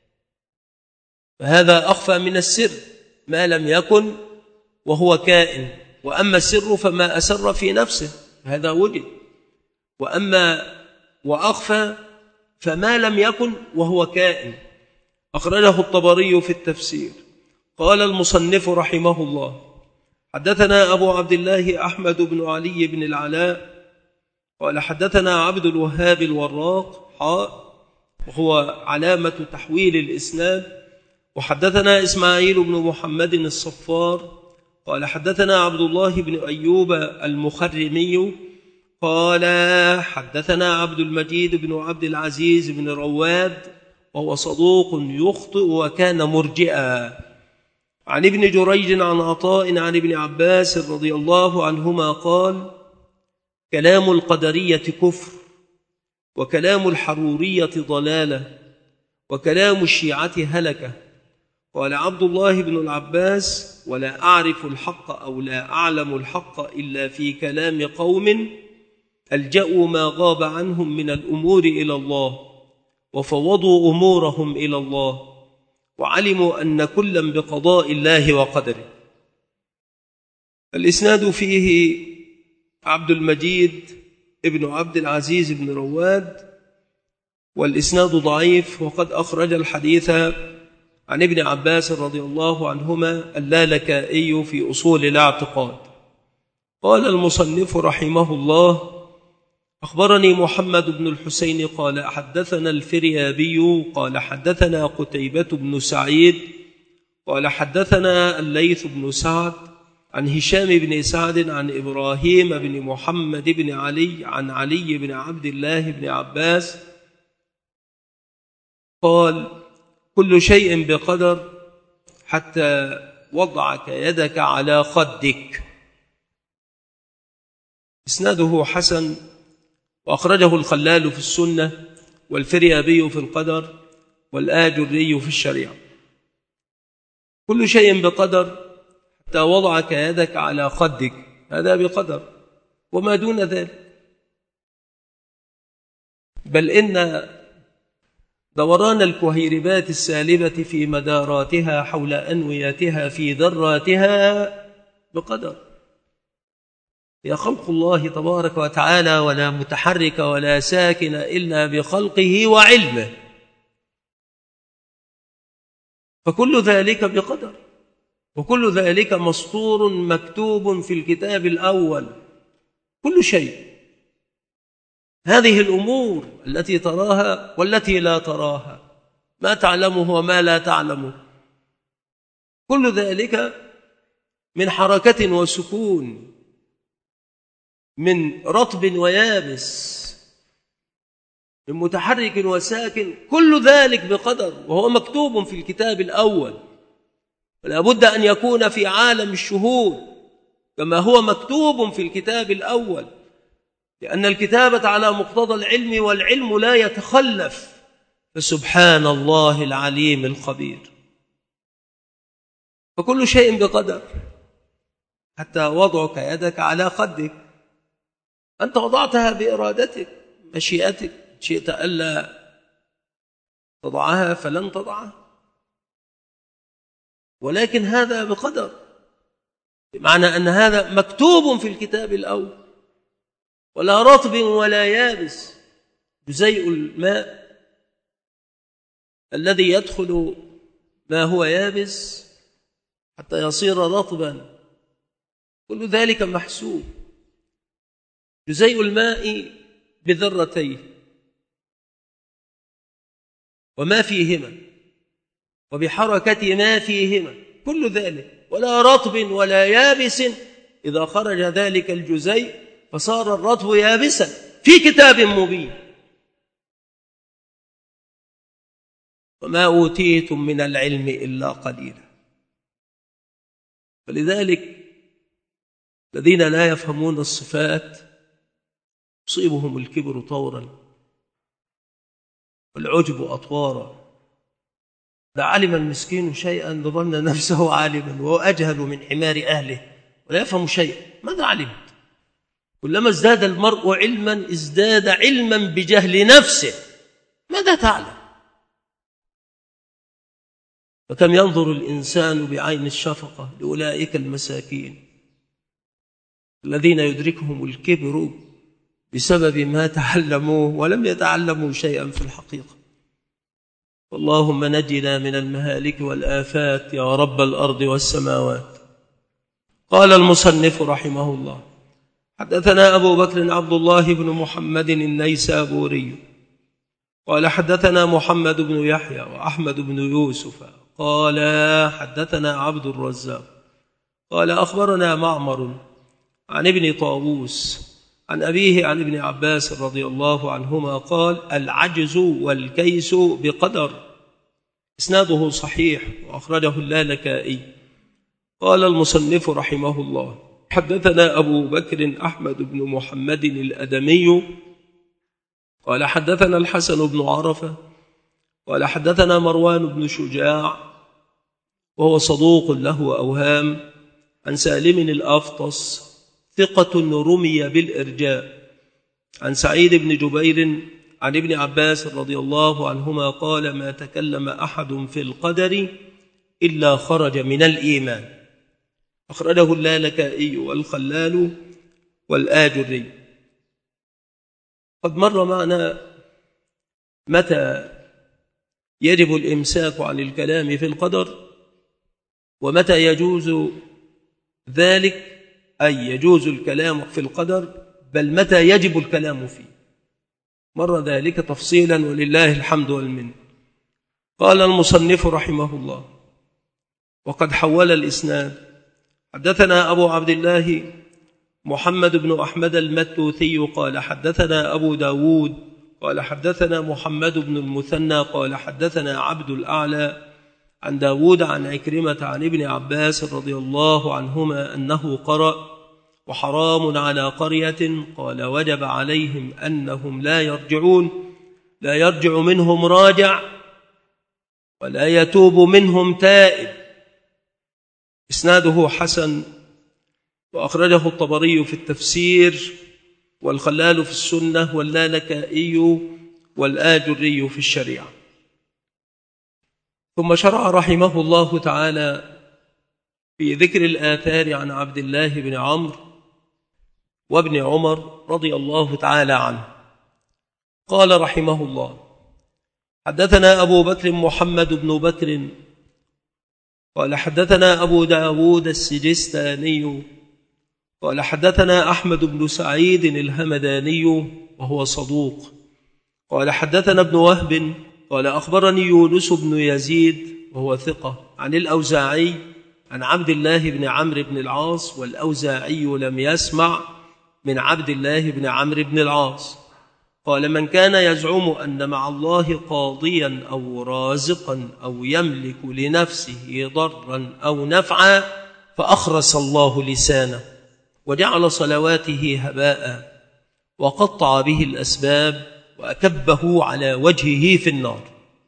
فهذا أخفى من السر ما لم يكن وهو كائن، وأما السر فما أسر في نفسه هذا وجد، وأخفى فما لم يكن وهو كائن. أخرجه الطبري في التفسير. قال المصنف رحمه الله: حدثنا أبو عبد الله أحمد بن علي بن العلاء قال حدثنا عبد الوهاب الوراق وهو علامة تحويل الإسناد. وحدثنا إسماعيل بن محمد الصفار قال حدثنا عبد الله بن أيوب المخرمي قال حدثنا عبد المجيد بن عبد العزيز بن رواد وهو صدوق يخطئ وكان مرجئا. عن ابن جريج عن عطاء عن ابن عباس رضي الله عنهما قال: كلام القدرية كفر، وكلام الحرورية ضلالة، وكلام الشيعة هلكة. قال عبد الله بن العباس: ولا أعرف الحق أو لا أعلم الحق إلا في كلام قوم ألجأوا ما غاب عنهم من الأمور إلى الله، وفوضوا أمورهم إلى الله، وعلموا أن كلا بقضاء الله وقدره. الإسناد فيه عبد المجيد ابن عبد العزيز بن رواد، والإسناد ضعيف، وقد أخرج الحديث عن ابن عباس رضي الله عنهما اللالكائي في أصول الاعتقاد. قال المصنف رحمه الله: أخبرني محمد بن الحسين قال حدثنا الفريابي قال حدثنا قتيبة بن سعيد قال حدثنا الليث بن سعد عن هشام بن سعد عن إبراهيم بن محمد بن علي عن علي بن عبد الله بن عباس قال: كل شيء بقدر حتى وضعك يدك على خدك. إسناده حسن، وأخرجه الخلال في السنة، والفريابي في القدر، والآجري في الشريعة. كل شيء بقدر حتى وضعك يدك على خدك، هذا بقدر، وما دون ذلك. بل إن دوران الكهيربات السالبة في مداراتها حول أنويتها في ذراتها بقدر. يا خلق الله تبارك وتعالى، ولا متحرك ولا ساكن إلا بخلقه وعلمه، فكل ذلك بقدر، وكل ذلك مسطور مكتوب في الكتاب الأول. كل شيء، هذه الأمور التي تراها والتي لا تراها، ما تعلمه وما لا تعلمه، كل ذلك من حركة وسكون، من رطب ويابس، من متحرك وساكن، كل ذلك بقدر، وهو مكتوب في الكتاب الأول. ولا بد أن يكون في عالم الشهود كما هو مكتوب في الكتاب الأول، لأن الكتابة على مقتضى العلم، والعلم لا يتخلف، فسبحان الله العليم الخبير. فكل شيء بقدر حتى وضعك يدك على خدك. أنت وضعتها بإرادتك، مشيئتك، شئت ألا تضعها فلن تضعها، ولكن هذا بقدر، بمعنى أن هذا مكتوب في الكتاب الأول. ولا رطب ولا يابس، جزيء الماء الذي يدخل ما هو يابس حتى يصير رطبا، كل ذلك محسوب. جزيء الماء بذرتيه وما فيهما، وبحركة ما فيهما، كل ذلك. ولا رطب ولا يابس، إذا خرج ذلك الجزيء فصار الرطب يابسا في كتاب مبين. وما أوتيتم من العلم إلا قليلا. فلذلك الذين لا يفهمون الصفات يصيبهم الكبر طورا والعجب أطوارا. إذا علم المسكين شيئا ظن نفسه عالما، وهو أجهل من حمار أهله ولا يفهم شيئا. ماذا علمت؟ كلما ازداد المرء علما ازداد علما بجهل نفسه. ماذا تعلم؟ فكم ينظر الإنسان بعين الشفقة لأولئك المساكين الذين يدركهم الكبر بسبب ما تعلموه ولم يتعلموا شيئا في الحقيقة. اللهم نجنا من المهالك والآفات يا رب الأرض والسماوات. قال المصنف رحمه الله: حدثنا أبو بكر عبد الله بن محمد النيسابوري قال حدثنا محمد بن يحيى وأحمد بن يوسف قال حدثنا عبد الرزاق قال أخبرنا معمر عن ابن طاووس عن أبيه عن ابن عباس رضي الله عنهما قال: العجز والكيس بقدر. إسناده صحيح، وأخرجه اللالكائي. قال المصنف رحمه الله: حدثنا أبو بكر أحمد بن محمد الأدمي قال حدثنا الحسن بن عرفة قال حدثنا مروان بن شجاع وهو صدوق له أوهام، عن سالم الأفطس ثقة رمي بالإرجاء، عن سعيد بن جبير عن ابن عباس رضي الله عنهما قال: ما تكلم أحد في القدر إلا خرج من الإيمان. أخرجه اللالكائي والخلال والآجري. قد مر معنا متى يجب الإمساك عن الكلام في القدر، ومتى يجوز ذلك، أي يجوز الكلام في القدر، بل متى يجب الكلام فيه. مر ذلك تفصيلا ولله الحمد والمنة. قال المصنف رحمه الله: وقد حول الإسناد حدثنا أبو عبد الله محمد بن أحمد المتوثي قال حدثنا أبو داود قال حدثنا محمد بن المثنى قال حدثنا عبد الأعلى عن داود عن عكرمة عن ابن عباس رضي الله عنهما أنه قرأ وحرام على قرية قال وجب عليهم أنهم لا يرجعون، لا يرجع منهم راجع ولا يتوب منهم تائب. إسناده حسن، وأخرجه الطبري في التفسير والخلال في السنة واللالكائي والآجري في الشريعة. ثم شرع رحمه الله تعالى في ذكر الآثار عن عبد الله بن عمرو وابن عمر رضي الله تعالى عنه. قال رحمه الله حدثنا أبو بكر محمد بن بكر قال حدثنا أبو داود السجستاني قال حدثنا أحمد بن سعيد الهمداني وهو صدوق قال حدثنا ابن وهب قال أخبرني يونس بن يزيد وهو ثقة عن الأوزاعي عن عبد الله بن عمرو بن العاص، والأوزاعي لم يسمع من عبد الله بن عمرو بن العاص قال من كان يزعم أن مع الله قاضيا أو رازقا أو يملك لنفسه ضرا أو نفعا فأخرس الله لسانه وجعل صلواته هباء وقطع به الأسباب وأكبه على وجهه في النار.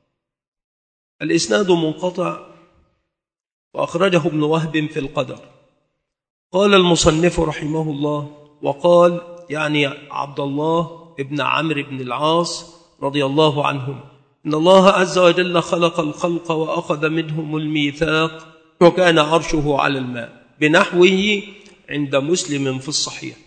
الإسناد منقطع، وأخرجه ابن وهب في القدر. قال المصنف رحمه الله وقال يعني عبد الله ابن عمرو بن العاص رضي الله عنهم إن الله عز وجل خلق الخلق وأخذ منهم الميثاق وكان عرشه على الماء بنحوه عند مسلم في الصحيح.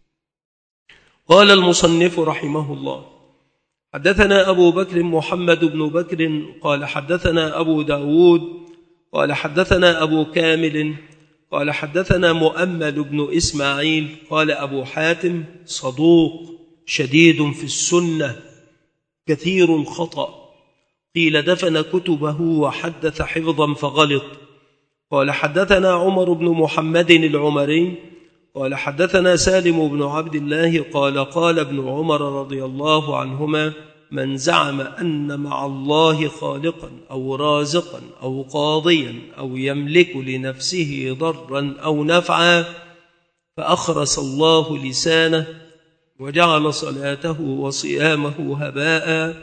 قال المصنف رحمه الله حدثنا أبو بكر محمد بن بكر قال حدثنا أبو داود قال حدثنا أبو كامل قال حدثنا مؤمل بن إسماعيل قال أبو حاتم صدوق شديد في السنة كثير الخطأ قيل دفن كتبه وحدث حفظا فغلط. قال حدثنا عمر بن محمد العمري قال حدثنا سالم بن عبد الله قال قال ابن عمر رضي الله عنهما من زعم أن مع الله خالقا أو رازقا أو قاضيا أو يملك لنفسه ضرا أو نفعا فأخرس الله لسانه وجعل صلاته وصيامه هباء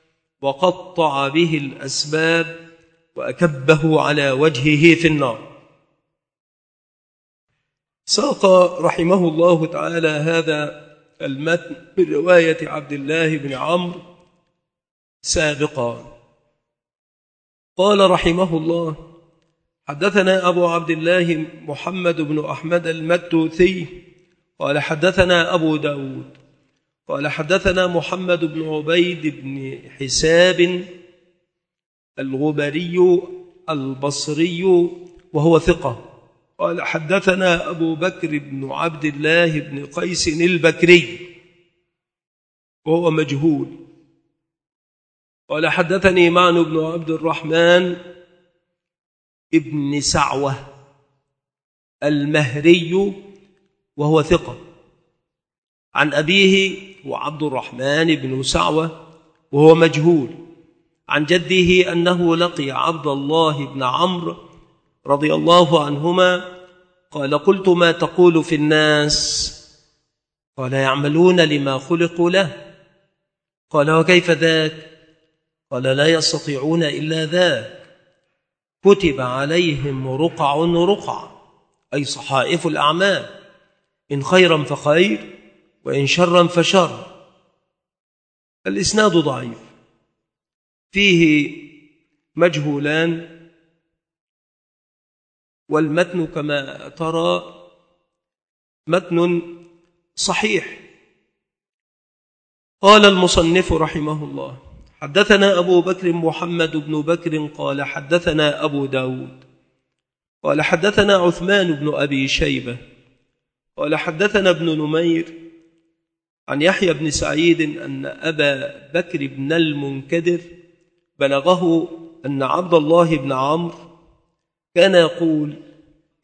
وقطع به الأسباب وأكبه على وجهه في النار. ساق رحمه الله تعالى هذا المتن برواية عبد الله بن عمرو سابقا. قال رحمه الله حدثنا أبو عبد الله محمد بن أحمد المتوثي قال حدثنا أبو داود قال حدثنا محمد بن عبيد بن حساب الغبري البصري وهو ثقة قال حدثنا أبو بكر بن عبد الله بن قيس البكري وهو مجهول قال حدثني معن بن عبد الرحمن ابن سعوة المهري وهو ثقة عن أبيه وعبد الرحمن بن سعوة وهو مجهول عن جده أنه لقي عبد الله بن عمرو رضي الله عنهما قال قلت ما تقول في الناس؟ قال يعملون لما خلقوا له. قال وكيف ذاك؟ قال لا يستطيعون إلا ذاك كتب عليهم رقع أي صحائف الأعمال إن خيرا فخير وإن شرا فشر. الإسناد ضعيف فيه مجهولان والمتن كما ترى متن صحيح. قال المصنف رحمه الله حدثنا أبو بكر محمد بن بكر قال حدثنا أبو داود قال حدثنا عثمان بن أبي شيبة قال حدثنا ابن نمير عن يحيى بن سعيد أن أبا بكر بن المنكدر بلغه أن عبد الله بن عمرو كان يقول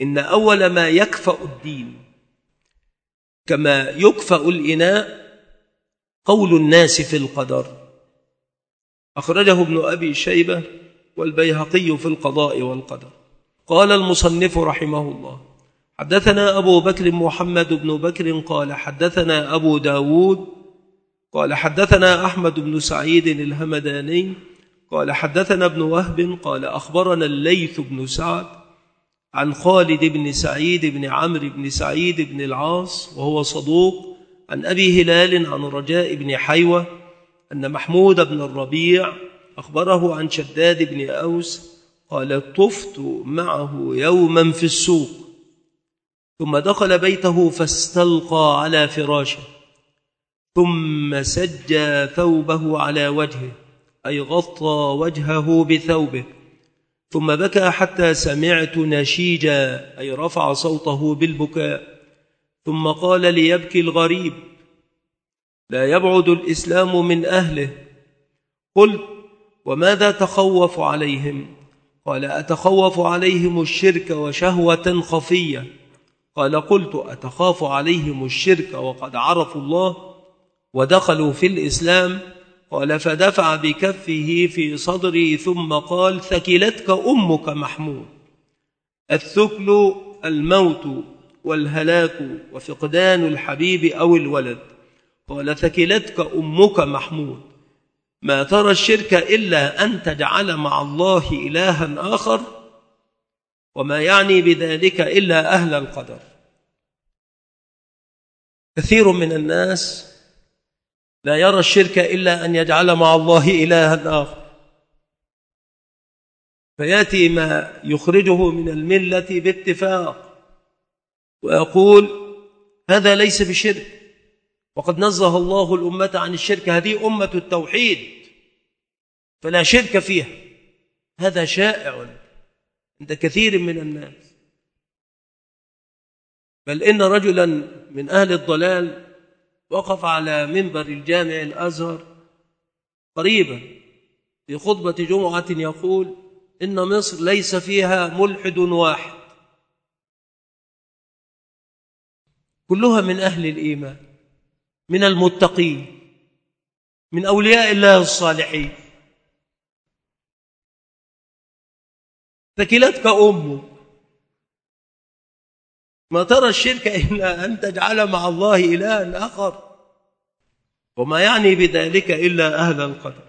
إن أول ما يكفأ الدين كما يكفأ الإناء قول الناس في القدر. أخرجه ابن أبي شيبة والبيهقي في القضاء والقدر. قال المصنف رحمه الله: حدثنا أبو بكر محمد بن بكر قال حدثنا أبو داود قال حدثنا أحمد بن سعيد الهمداني قال حدثنا ابن وهب قال أخبرنا الليث بن سعد عن خالد بن سعيد بن عمرو بن سعيد بن العاص وهو صدوق عن أبي هلال عن رجاء بن حيوة أن محمود بن الربيع أخبره عن شداد بن أوس قال: طفت معه يوما في السوق ثم دخل بيته فاستلقى على فراشه ثم سجى ثوبه على وجهه، أي غطى وجهه بثوبه، ثم بكى حتى سمعت نشيجا، أي رفع صوته بالبكاء، ثم قال: ليبكي الغريب، لا يبعد الإسلام من أهله. قلت: وماذا تخوف عليهم؟ قال: أتخوف عليهم الشرك وشهوة خفية. قال: قلت: أتخاف عليهم الشرك وقد عرفوا الله ودخلوا في الإسلام؟ قال: فدفع بكفه في صدري ثم قال: ثكلتك أمك محمود. الثكل الموت والهلاك وفقدان الحبيب أو الولد. قال: ثكلتك أمك محمود، ما ترى الشرك إلا أن تجعل مع الله إلها آخر، وما يعني بذلك إلا أهل القدر. كثير من الناس لا يرى الشرك إلا أن يجعل مع الله إلها آخر، فيأتي ما يخرجه من الملة باتفاق ويقول: هذا ليس بشرك، وقد نزه الله الأمة عن الشرك، هذه أمة التوحيد فلا شرك فيها. هذا شائع عند كثير من الناس، بل إن رجلا من أهل الضلال وقف على منبر الجامع الأزهر قريبا في خطبة جمعة يقول: إن مصر ليس فيها ملحد واحد، كلها من أهل الإيمان، من المتقين، من أولياء الله الصالحين. ثكلتك أمك، ما ترى الشرك إلا أن تجعل مع الله إلها آخر، وما يعني بذلك إلا أهل القدر.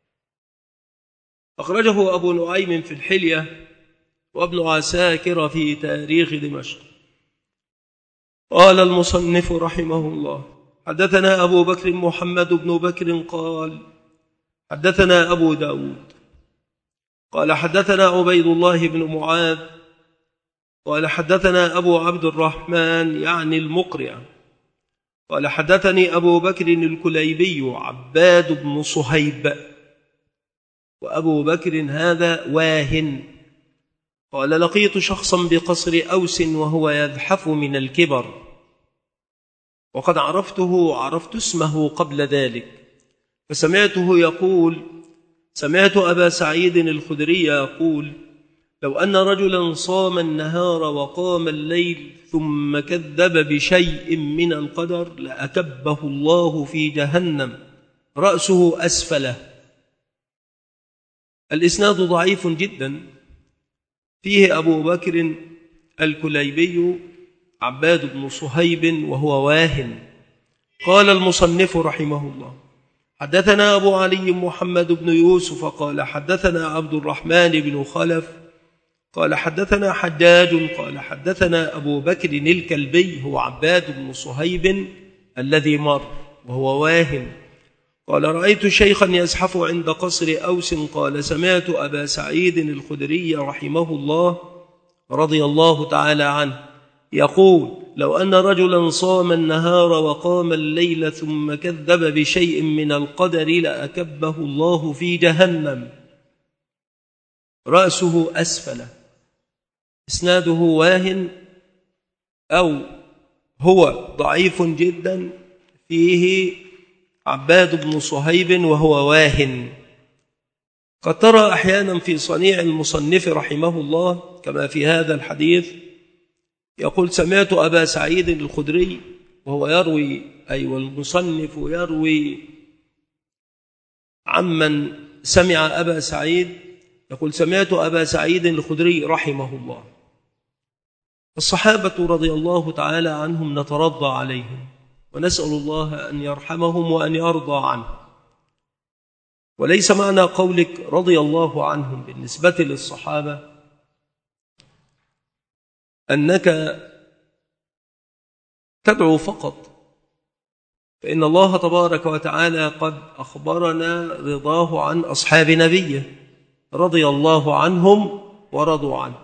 أخرجه أبو نعيم في الحلية وابن عساكر في تاريخ دمشق. قال المصنف رحمه الله: حدثنا أبو بكر محمد بن بكر قال حدثنا أبو داود قال حدثنا عبيد الله بن معاذ قال حدثنا أبو عبد الرحمن يعني المقرئ قال حدثني أبو بكر الكليبي عباد بن صهيب، وأبو بكر هذا واهن. قال: لقيت شخصا بقصر أوس وهو يزحف من الكبر، وقد عرفت اسمه قبل ذلك، فسمعته يقول: سمعت أبا سعيد الخدري يقول: لو أن رجلا صام النهار وقام الليل ثم كذب بشيء من القدر لأكبه الله في جهنم رأسه أسفله. الإسناد ضعيف جدا، فيه أبو بكر الكليبي عباد بن صهيب وهو واهن. قال المصنف رحمه الله: حدثنا أبو علي محمد بن يوسف قال حدثنا عبد الرحمن بن خلف قال حدثنا حجاج قال حدثنا أبو بكر الكلبي هو عباد بن صهيب الذي مر وهو واهن. قال: رأيت شيخا يزحف عند قصر أوس. قال: سمعت أبا سعيد الخدري رحمه الله رضي الله تعالى عنه يقول: لو أن رجلا صام النهار وقام الليل ثم كذب بشيء من القدر لأكبه الله في جهنم رأسه أسفله. إسناده واهن أو هو ضعيف جدا، فيه عباد بن صهيب وهو واهن. قد ترى أحيانا في صنيع المصنف رحمه الله كما في هذا الحديث يقول سمعت أبا سعيد الخدري، وهو يروي والمصنف يروي عمن سمع أبا سعيد. يقول سمعت أبا سعيد الخدري رحمه الله. الصحابة رضي الله تعالى عنهم نترضى عليهم ونسأل الله أن يرحمهم وأن يرضى عنهم. وليس معنى قولك رضي الله عنهم بالنسبة للصحابة أنك تدعو فقط، فإن الله تبارك وتعالى قد أخبرنا رضاه عن أصحاب نبيه رضي الله عنهم ورضوا عنه.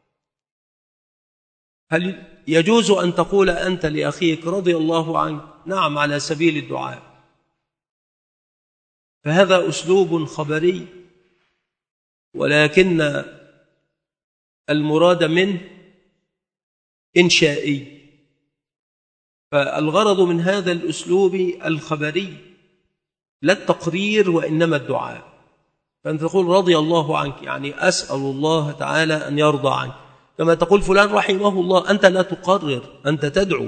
هل يجوز أن تقول أنت لأخيك رضي الله عنك؟ نعم، على سبيل الدعاء، فهذا أسلوب خبري، ولكن المراد منه إنشائي. فالغرض من هذا الأسلوب الخبري لا التقرير وإنما الدعاء. فأنت تقول رضي الله عنك يعني أسأل الله تعالى أن يرضى عنك، كما تقول فلان رحمه الله، أنت لا تقرر، أنت تدعو.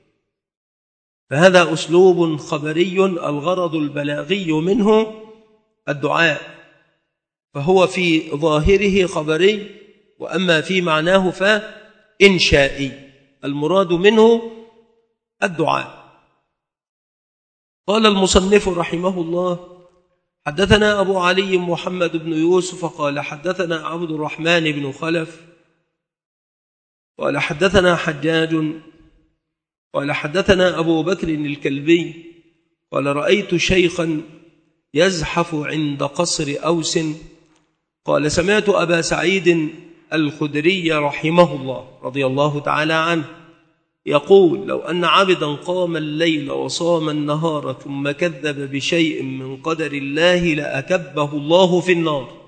فهذا أسلوب خبري الغرض البلاغي منه الدعاء، فهو في ظاهره خبري، وأما في معناه فإنشائي، المراد منه الدعاء. قال المصنف رحمه الله حدثنا أبو علي محمد بن يوسف قال حدثنا عبد الرحمن بن خلف قال حدثنا حجاج قال حدثنا أبو بكر الكلبي قال رأيت شيخا يزحف عند قصر أوس قال سمعت أبا سعيد الخدري رحمه الله رضي الله تعالى عنه يقول لو أن عبدا قام الليل وصام النهار ثم كذب بشيء من قدر الله لأكبه الله في النار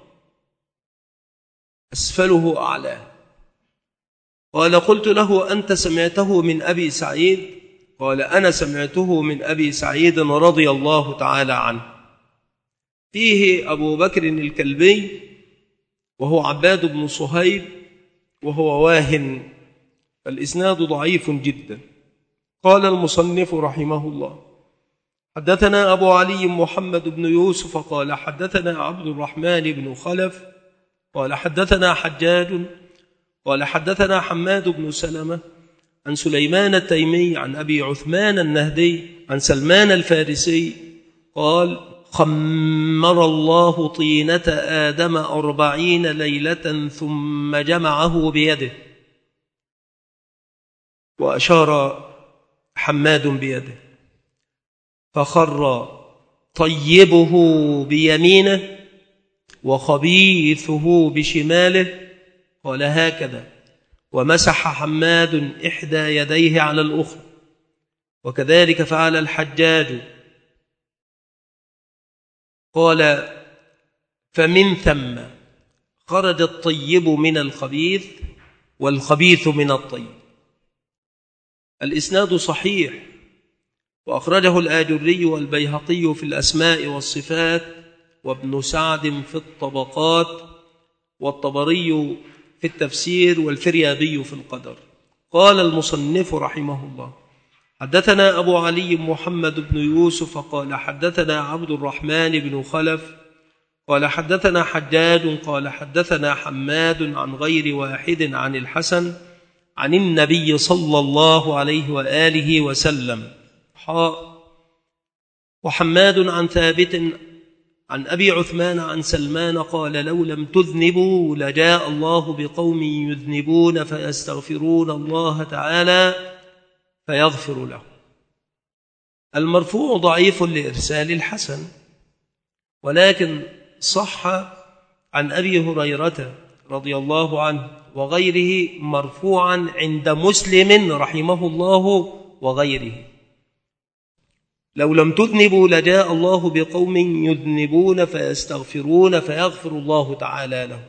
أسفله أعلاه. قال قلت له أنت سمعته من أبي سعيد؟ قال أنا سمعته من أبي سعيد رضي الله تعالى عنه. فيه أبو بكر الكلبي وهو عباد بن صهيب وهو واهن، فالإسناد ضعيف جدا. قال المصنف رحمه الله حدثنا أبو علي محمد بن يوسف قال حدثنا عبد الرحمن بن خلف قال حدثنا حجاج قال حدثنا حماد بن سلمة عن سليمان التيمي عن أبي عثمان النهدي عن سلمان الفارسي قال خمر الله طينة آدم 40 ليلة ثم جمعه بيده، وأشار حماد بيده، فخر طيبه بيمينه وخبيثه بشماله، قال هكذا، ومسح حماد إحدى يديه على الأخرى، وكذلك فعل الحجاج. قال فمن ثم خرج الطيب من الخبيث والخبيث من الطيب. الإسناد صحيح، وأخرجه الآجري والبيهقي في الأسماء والصفات، وابن سعد في الطبقات، والطبري في التفسير، والفريابي في القدر. قال المصنف رحمه الله حدثنا أبو علي محمد بن يوسف قال حدثنا عبد الرحمن بن خلف قال حدثنا حجاج قال حدثنا حماد عن غير واحد عن الحسن عن النبي صلى الله عليه وآله وسلم. وحماد عن ثابت عن أبي عثمان عن سلمان قال لو لم تذنبوا لجاء الله بقوم يذنبون فيستغفرون الله تعالى فيغفر له. المرفوع ضعيف لإرسال الحسن، ولكن صح عن أبي هريرة رضي الله عنه وغيره مرفوعا عند مسلم رحمه الله وغيره لو لم تذنبوا لجاء الله بقوم يذنبون فيستغفرون فيغفر الله تعالى له.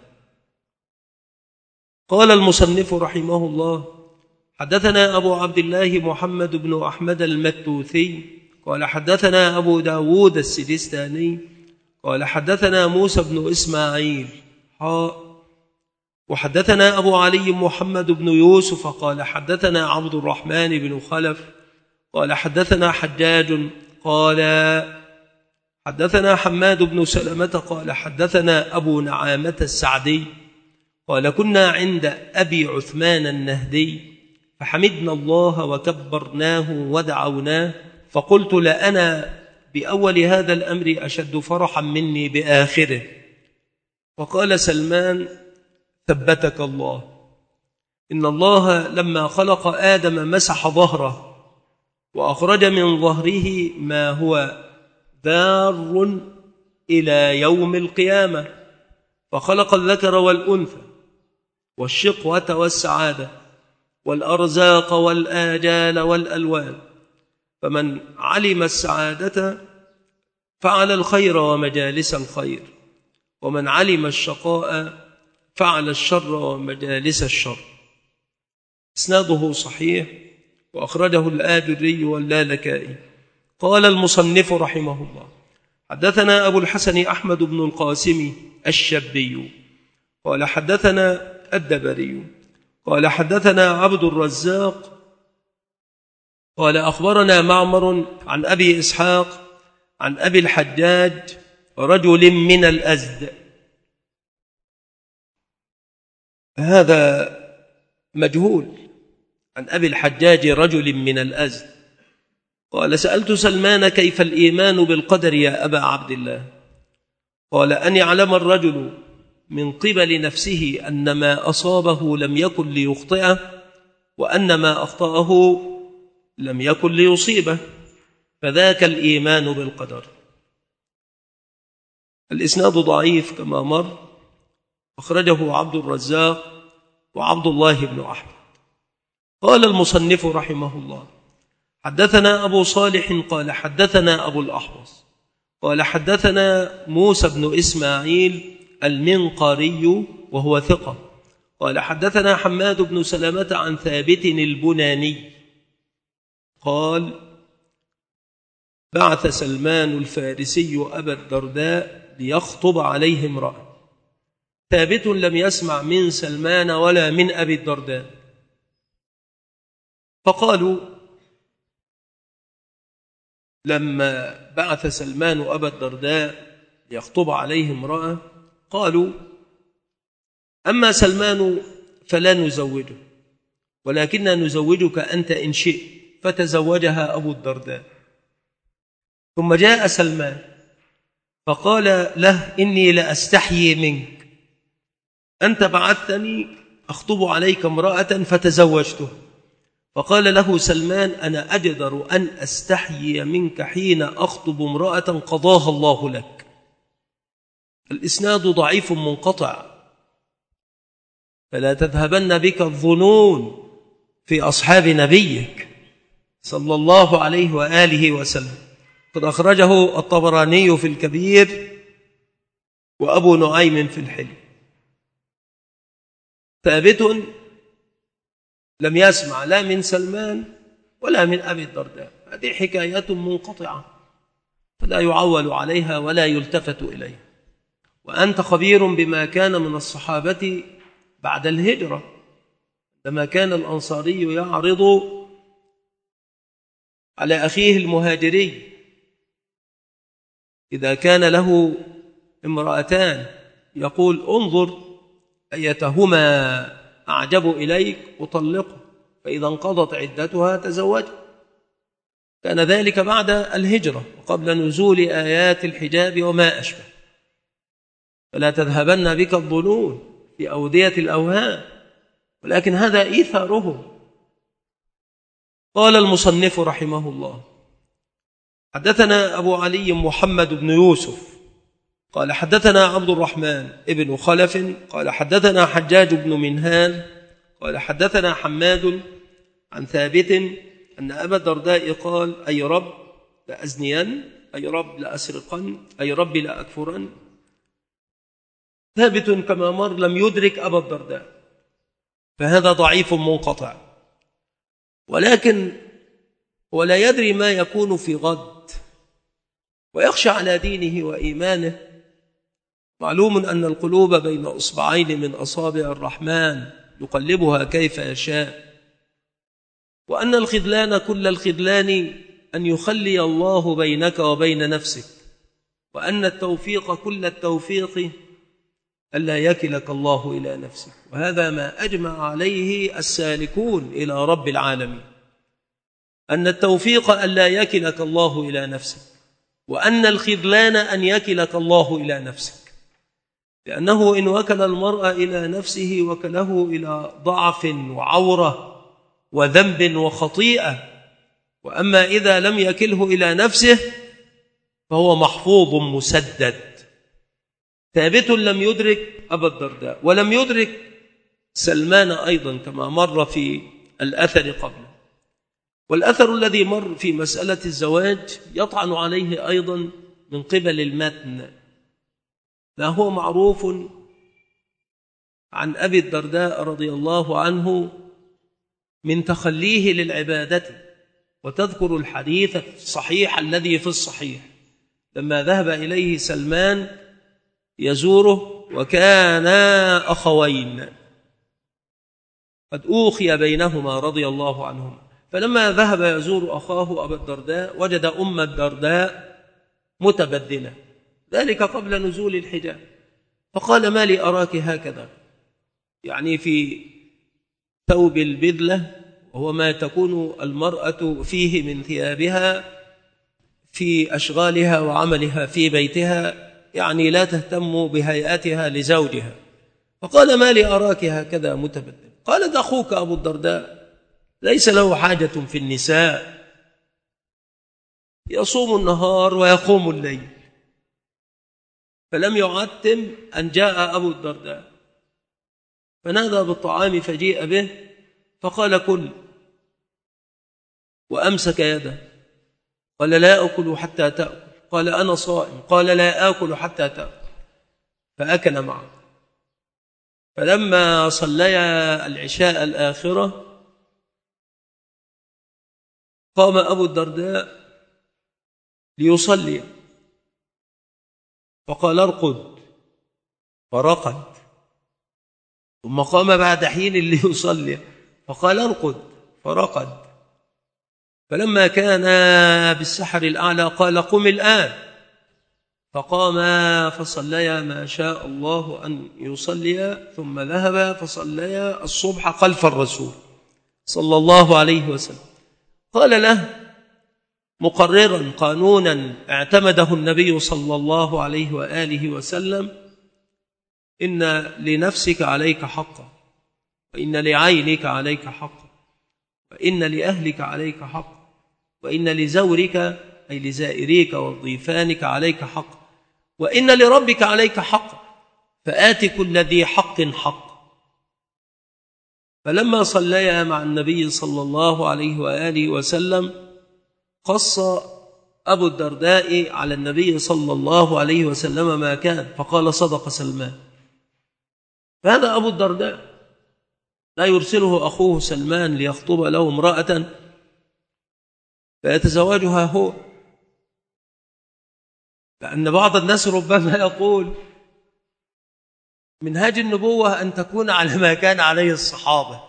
قال المصنف رحمه الله حدثنا أبو عبد الله محمد بن أحمد المتوثي قال حدثنا أبو داود السجستاني قال حدثنا موسى بن إسماعيل وحدثنا أبو علي محمد بن يوسف قال حدثنا عبد الرحمن بن خلف قال حدثنا حجاج قال حدثنا حماد بن سلمة قال حدثنا أبو نعامة السعدي قال كنا عند أبي عثمان النهدي فحمدنا الله وكبرناه ودعوناه فقلت لأنا بأول هذا الأمر أشد فرحا مني بآخره. وقال سلمان ثبتك الله، إن الله لما خلق آدم مسح ظهره وأخرج من ظهره ما هو ذار إلى يوم القيامة، فخلق الذكر والأنثى والشقوة والسعادة والأرزاق والآجال والألوان، فمن علم السعادة فعل الخير ومجالس الخير، ومن علم الشقاء فعل الشر ومجالس الشر. إسناده صحيح وأخرجه الآجري واللالكائي. قال المصنف رحمه الله حدثنا أبو الحسن أحمد بن القاسم الشبي قال حدثنا الدبري قال حدثنا عبد الرزاق قال أخبرنا معمر عن أبي إسحاق عن أبي الحجاج رجل من الأزد. هذا مجهول. عن أبي الحجاج رجل من الأزد قال سألت سلمان كيف الإيمان بالقدر يا أبا عبد الله؟ قال أن يعلم الرجل من قبل نفسه أن ما أصابه لم يكن ليخطئه، وأن ما أخطأه لم يكن ليصيبه، فذاك الإيمان بالقدر. الإسناد ضعيف كما مر، أخرجه عبد الرزاق وعبد الله بن أحمد. قال المصنف رحمه الله حدثنا أبو صالح قال حدثنا أبو الأحوص قال حدثنا موسى بن إسماعيل المنقاري وهو ثقة قال حدثنا حماد بن سلمة عن ثابت البناني قال بعث سلمان الفارسي أبا الدرداء ليخطب عليه امرأة. ثابت لم يسمع من سلمان ولا من أبي الدرداء، فقالوا لما بعث سلمان أبا الدرداء ليخطب عليه امرأة قالوا أما سلمان فلا نزوجه، ولكن نزوجك أنت إن شئت، فتزوجها أبو الدرداء. ثم جاء سلمان فقال له إني لأستحيي منك، أنت بعثتني أخطب عليك امرأة فتزوجته. فقال له سلمان أنا أجدر أن أستحيي منك حين أخطب امرأة قضاها الله لك. الإسناد ضعيف منقطع، فلا تذهبن بك الظنون في أصحاب نبيك صلى الله عليه وآله وسلم. قد أخرجه الطبراني في الكبير وأبو نعيم في الحلم. ثابت لم يسمع لا من سلمان ولا من أبي الدرداء، هذه حكاية منقطعة فلا يعول عليها ولا يلتفت إليها. وأنت خبير بما كان من الصحابة بعد الهجرة، لما كان الأنصاري يعرض على أخيه المهاجري إذا كان له امرأتان يقول انظر أيتهما أعجب إليك أطلقه، فإذا انقضت عدتها تزوج. كان ذلك بعد الهجرة وقبل نزول آيات الحجاب وما أشبه. فلا تذهبن بك الظنون في أودية الأوهام، ولكن هذا إيثاره. قال المصنف رحمه الله حدثنا أبو علي محمد بن يوسف قال حدثنا عبد الرحمن ابن خلف قال حدثنا حجاج بن منهال قال حدثنا حماد عن ثابت أن أبا الدرداء قال أي رب لأزنين، أي رب لأسرقن، أي رب لأكفرن. ثابت كما مر لم يدرك أبا الدرداء، فهذا ضعيف منقطع، ولكن ولا يدري ما يكون في غد، ويخشى على دينه وإيمانه، معلوم أن القلوب بين أصبعين من أصابع الرحمن يقلبها كيف يشاء، وأن الخذلان كل الخذلان أن يخلي الله بينك وبين نفسك، وأن التوفيق كل التوفيق ألا يكلك الله إلى نفسك. وهذا ما أجمع عليه السالكون إلى رب العالمين، أن التوفيق ألا يكلك الله إلى نفسك، وأن الخذلان أن يكلك الله إلى نفسك، لأنه إن وكل المرء إلى نفسه وكله إلى ضعف وعورة وذنب وخطيئة، وأما إذا لم يكله إلى نفسه فهو محفوظ مسدد. ثابت لم يدرك أبا الدرداء ولم يدرك سلمان أيضا كما مر في الأثر قبله. والأثر الذي مر في مسألة الزواج يطعن عليه أيضا من قبل المتن. لا هو معروف عن أبي الدرداء رضي الله عنه من تخليه للعبادة، وتذكر الحديث الصحيح الذي في الصحيح لما ذهب إليه سلمان يزوره، وكانا أخوين قد أوخي بينهما رضي الله عنهما، فلما ذهب يزور أخاه أبا الدرداء وجد أم الدرداء متبدلة، ذلك قبل نزول الحجاب، فقال: ما لي أراك هكذا؟ يعني في ثوب البذلة، وهو ما تكون المرأة فيه من ثيابها في أشغالها وعملها في بيتها، يعني لا تهتم بهيئتها لزوجها. فقال: ما لي أراك هكذا متبدل؟ قال: ده أخوك أبو الدرداء ليس له حاجة في النساء، يصوم النهار ويقوم الليل. فلم يعتم أن جاء أبو الدرداء فنادى بالطعام فجيء به، فقال: كل، وأمسك يده، قال: لا أكل حتى تأكل، قال: أنا صائم، قال: لا آكل حتى تأكل، فأكل معه. فلما صليا العشاء الآخرة قام أبو الدرداء ليصلي، فقال: ارقد، فرقد. ثم قام بعد حين ليصلي، فقال: ارقد، فرقد. فلما كان بالسحر الأعلى قال: قم الآن، فقام فصليا ما شاء الله أن يصليا، ثم ذهب فصليا الصبح خلف الرسول صلى الله عليه وسلم. قال له مقررا قانونا اعتمده النبي صلى الله عليه وآله وسلم: إن لنفسك عليك حقا، وإن لعينك عليك حقا، وإن لأهلك عليك حقا، وإن لزورك أي لزائريك وضيفانك عليك حقا، وإن لربك عليك حقا، فآت كل ذي حق حق. فلما صليا مع النبي صلى الله عليه وآله وسلم قص أبو الدرداء على النبي صلى الله عليه وسلم ما كان، فقال: صدق سلمان. فهذا أبو الدرداء لا يرسله أخوه سلمان ليخطب له امرأة فيتزوجها هو، لأن بعض الناس ربما يقول منهاج النبوة أن تكون على ما كان عليه الصحابة،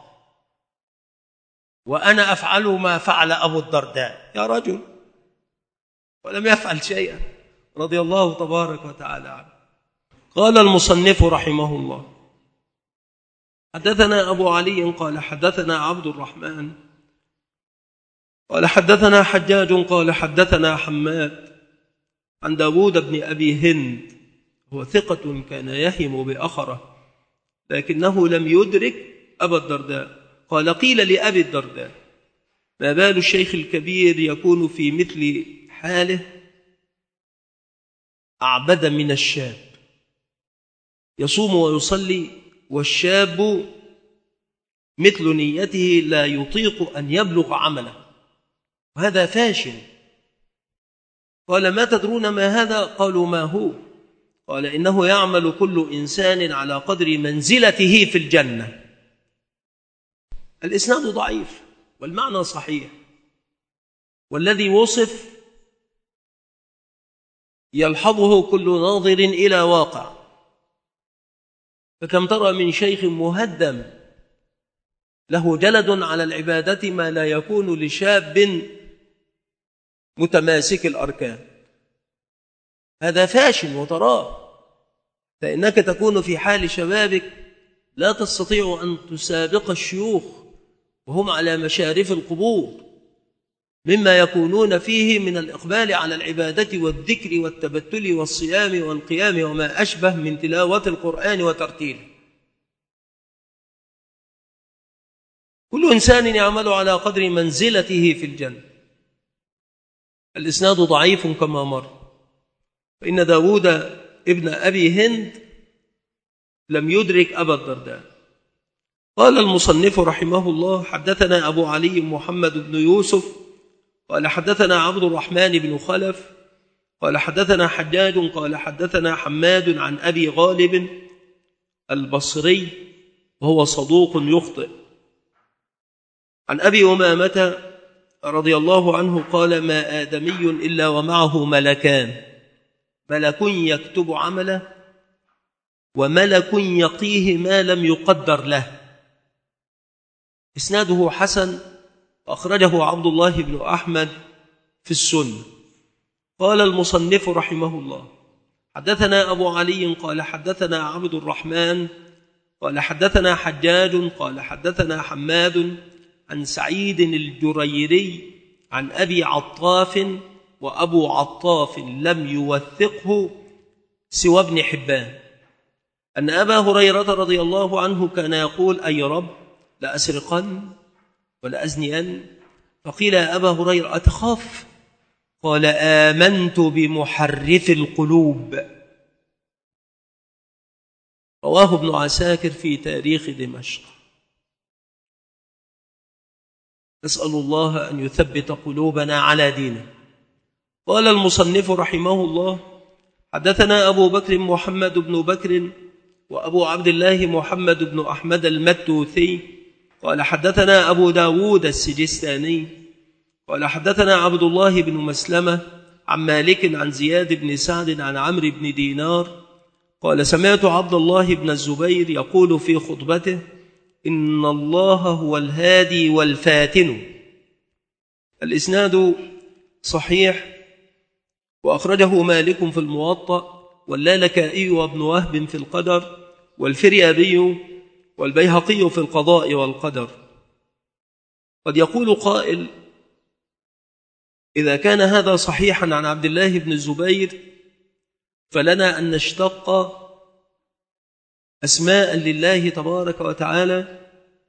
وأنا أفعل ما فعل أبو الدرداء. يا رجل، ولم يفعل شيئا رضي الله تبارك وتعالى عنه. قال المصنف رحمه الله: حدثنا أبو علي قال حدثنا عبد الرحمن قال حدثنا حجاج قال حدثنا حماد عن داود بن أبي هند، هو ثقة كان يهم بأخره لكنه لم يدرك أبا الدرداء. قال: قيل لأبي الدرداء: ما بال الشيخ الكبير يكون في مثل حاله أعبد من الشاب، يصوم ويصلي، والشاب مثل نيته لا يطيق أن يبلغ عمله، وهذا فاشل. قال: ما تدرون ما هذا؟ قالوا: ما هو؟ قال: إنه يعمل كل إنسان على قدر منزلته في الجنة. الإسناد ضعيف والمعنى صحيح، والذي وصف يلحظه كل ناظر إلى واقع، فكم ترى من شيخ مهدم له جلد على العبادة ما لا يكون لشاب متماسك الأركان. هذا فاشل وتراه، فإنك تكون في حال شبابك لا تستطيع أن تسابق الشيوخ وهم على مشارف القبور مما يكونون فيه من الإقبال على العبادة والذكر والتبتل والصيام والقيام وما أشبه من تلاوة القرآن وترتيله. كل إنسان يعمل على قدر منزلته في الجنة. الإسناد ضعيف كما مر، فإن داود ابن أبي هند لم يدرك أبا الدرداء. قال المصنف رحمه الله: حدثنا أبو علي محمد بن يوسف قال حدثنا عبد الرحمن بن خلف قال حدثنا حجاج قال حدثنا حماد عن أبي غالب البصري وهو صدوق يخطئ، عن أبي أمامة رضي الله عنه قال: ما آدمي إلا ومعه ملكان، ملك يكتب عمله وملك يقيه ما لم يقدر له. إسناده حسن، وأخرجه عبد الله بن أحمد في السنة. قال المصنف رحمه الله: حدثنا أبو علي قال حدثنا عبد الرحمن قال حدثنا حجاج قال حدثنا حماد عن سعيد الجريري عن أبي عطاف، وأبو عطاف لم يوثقه سوى ابن حبان، أن أبا هريرة رضي الله عنه كان يقول: أي رب، لأسرقن ولأزنين. فقيل: يا أبا هريرة أتخاف؟ قال: آمنت بمحرف القلوب. رواه ابن عساكر في تاريخ دمشق. نسأل الله أن يثبت قلوبنا على دينه. قال المصنف رحمه الله: حدثنا أبو بكر محمد بن بكر وأبو عبد الله محمد بن أحمد المتوثي قال حدثنا أبو داود السجستاني قال حدثنا عبد الله بن مسلمة عن مالك عن زياد بن سعد عن عمرو بن دينار قال: سمعت عبد الله بن الزبير يقول في خطبته: إن الله هو الهادي والفاتن. الإسناد صحيح، وأخرجه مالك في الموطأ واللالكائي وابن وهب في القدر والفريابي والبيهقي في القضاء والقدر. قد يقول قائل: إذا كان هذا صحيحا عن عبد الله بن الزبير فلنا أن نشتق أسماء لله تبارك وتعالى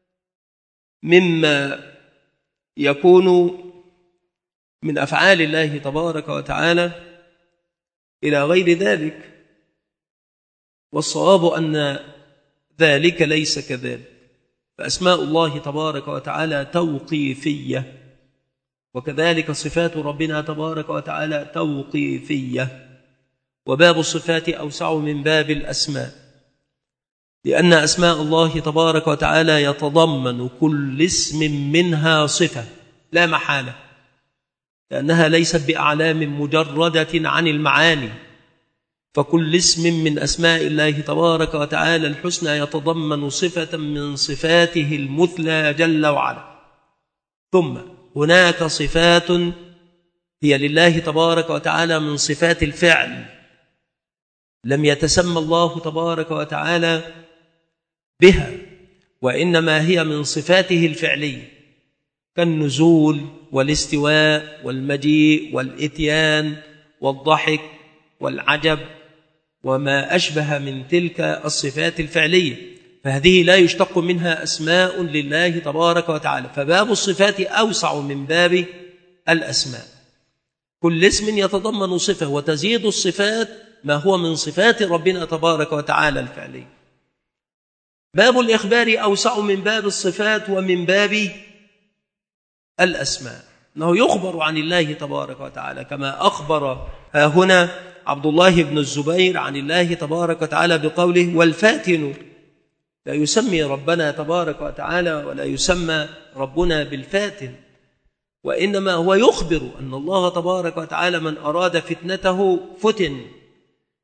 مما يكون من أفعال الله تبارك وتعالى إلى غير ذلك، والصواب أن ذلك ليس كذلك، فأسماء الله تبارك وتعالى توقيفية، وكذلك صفات ربنا تبارك وتعالى توقيفية، وباب الصفات أوسع من باب الأسماء، لأن أسماء الله تبارك وتعالى يتضمن كل اسم منها صفة لا محالة، لأنها ليست بأعلام مجردة عن المعاني، فكل اسم من أسماء الله تبارك وتعالى الحسنى يتضمن صفة من صفاته المثلى جل وعلا. ثم هناك صفات هي لله تبارك وتعالى من صفات الفعل لم يتسمى الله تبارك وتعالى بها، وإنما هي من صفاته الفعلية، كالنزول والاستواء والمجيء والإتيان والضحك والعجب وما أشبه من تلك الصفات الفعلية، فهذه لا يشتق منها أسماء لله تبارك وتعالى، فباب الصفات أوسع من باب الأسماء. كل اسم يتضمن صفة، وتزيد الصفات ما هو من صفات ربنا تبارك وتعالى الفعلية. باب الإخبار أوسع من باب الصفات ومن باب الأسماء، أنه يخبر عن الله تبارك وتعالى كما أخبر هنا عبد الله بن الزبير عن الله تبارك وتعالى بقوله: والفاتن. لا يسمي ربنا تبارك وتعالى ولا يسمى ربنا بالفاتن، وإنما هو يخبر أن الله تبارك وتعالى من أراد فتنته فتن،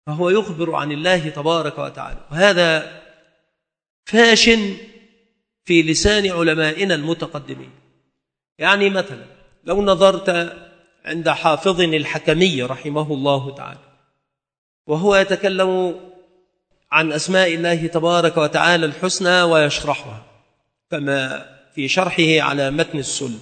فهو يخبر عن الله تبارك وتعالى، وهذا فاش في لسان علمائنا المتقدمين. يعني مثلا لو نظرت عند حافظ الحكمي رحمه الله تعالى وهو يتكلم عن أسماء الله تبارك وتعالى الحسنى ويشرحها، كما في شرحه على متن السلم،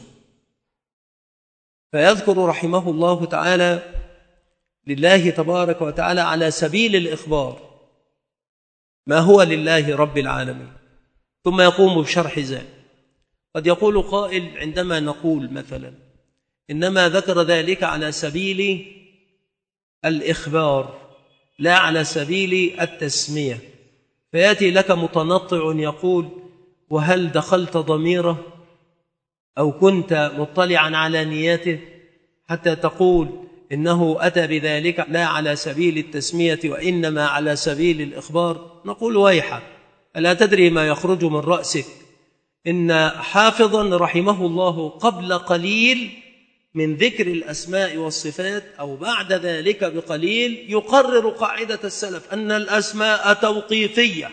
فيذكر رحمه الله تعالى لله تبارك وتعالى على سبيل الإخبار ما هو لله رب العالمين، ثم يقوم بشرح ذلك. قد يقول قائل عندما نقول مثلا إنما ذكر ذلك على سبيل الإخبار لا على سبيل التسمية، فيأتي لك متنطع يقول: وهل دخلت ضميره أو كنت مطلعا على نيته حتى تقول إنه أتى بذلك لا على سبيل التسمية وإنما على سبيل الإخبار؟ نقول: ويحك، ألا تدري ما يخرج من رأسك؟ إن حافظا رحمه الله قبل قليل من ذكر الأسماء والصفات أو بعد ذلك بقليل يقرر قاعدة السلف أن الأسماء توقيفية.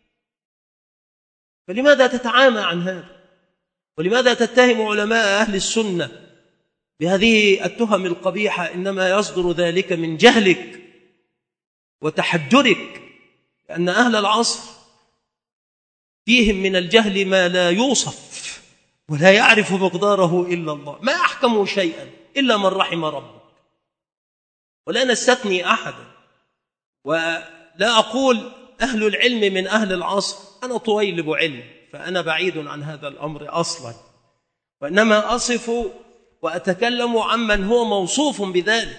فلماذا تتعامى عن هذا؟ ولماذا تتهم علماء أهل السنة بهذه التهم القبيحة؟ إنما يصدر ذلك من جهلك وتحجرك، لأن أهل العصر فيهم من الجهل ما لا يوصف ولا يعرف مقداره إلا الله، ما أحكموا شيئا إلا من رحم ربك، ولا نستثني أحدا. ولا أقول أهل العلم من أهل العصر، أنا طويلب علم فأنا بعيد عن هذا الأمر أصلا، وإنما أصف وأتكلم عمن هو موصوف بذلك.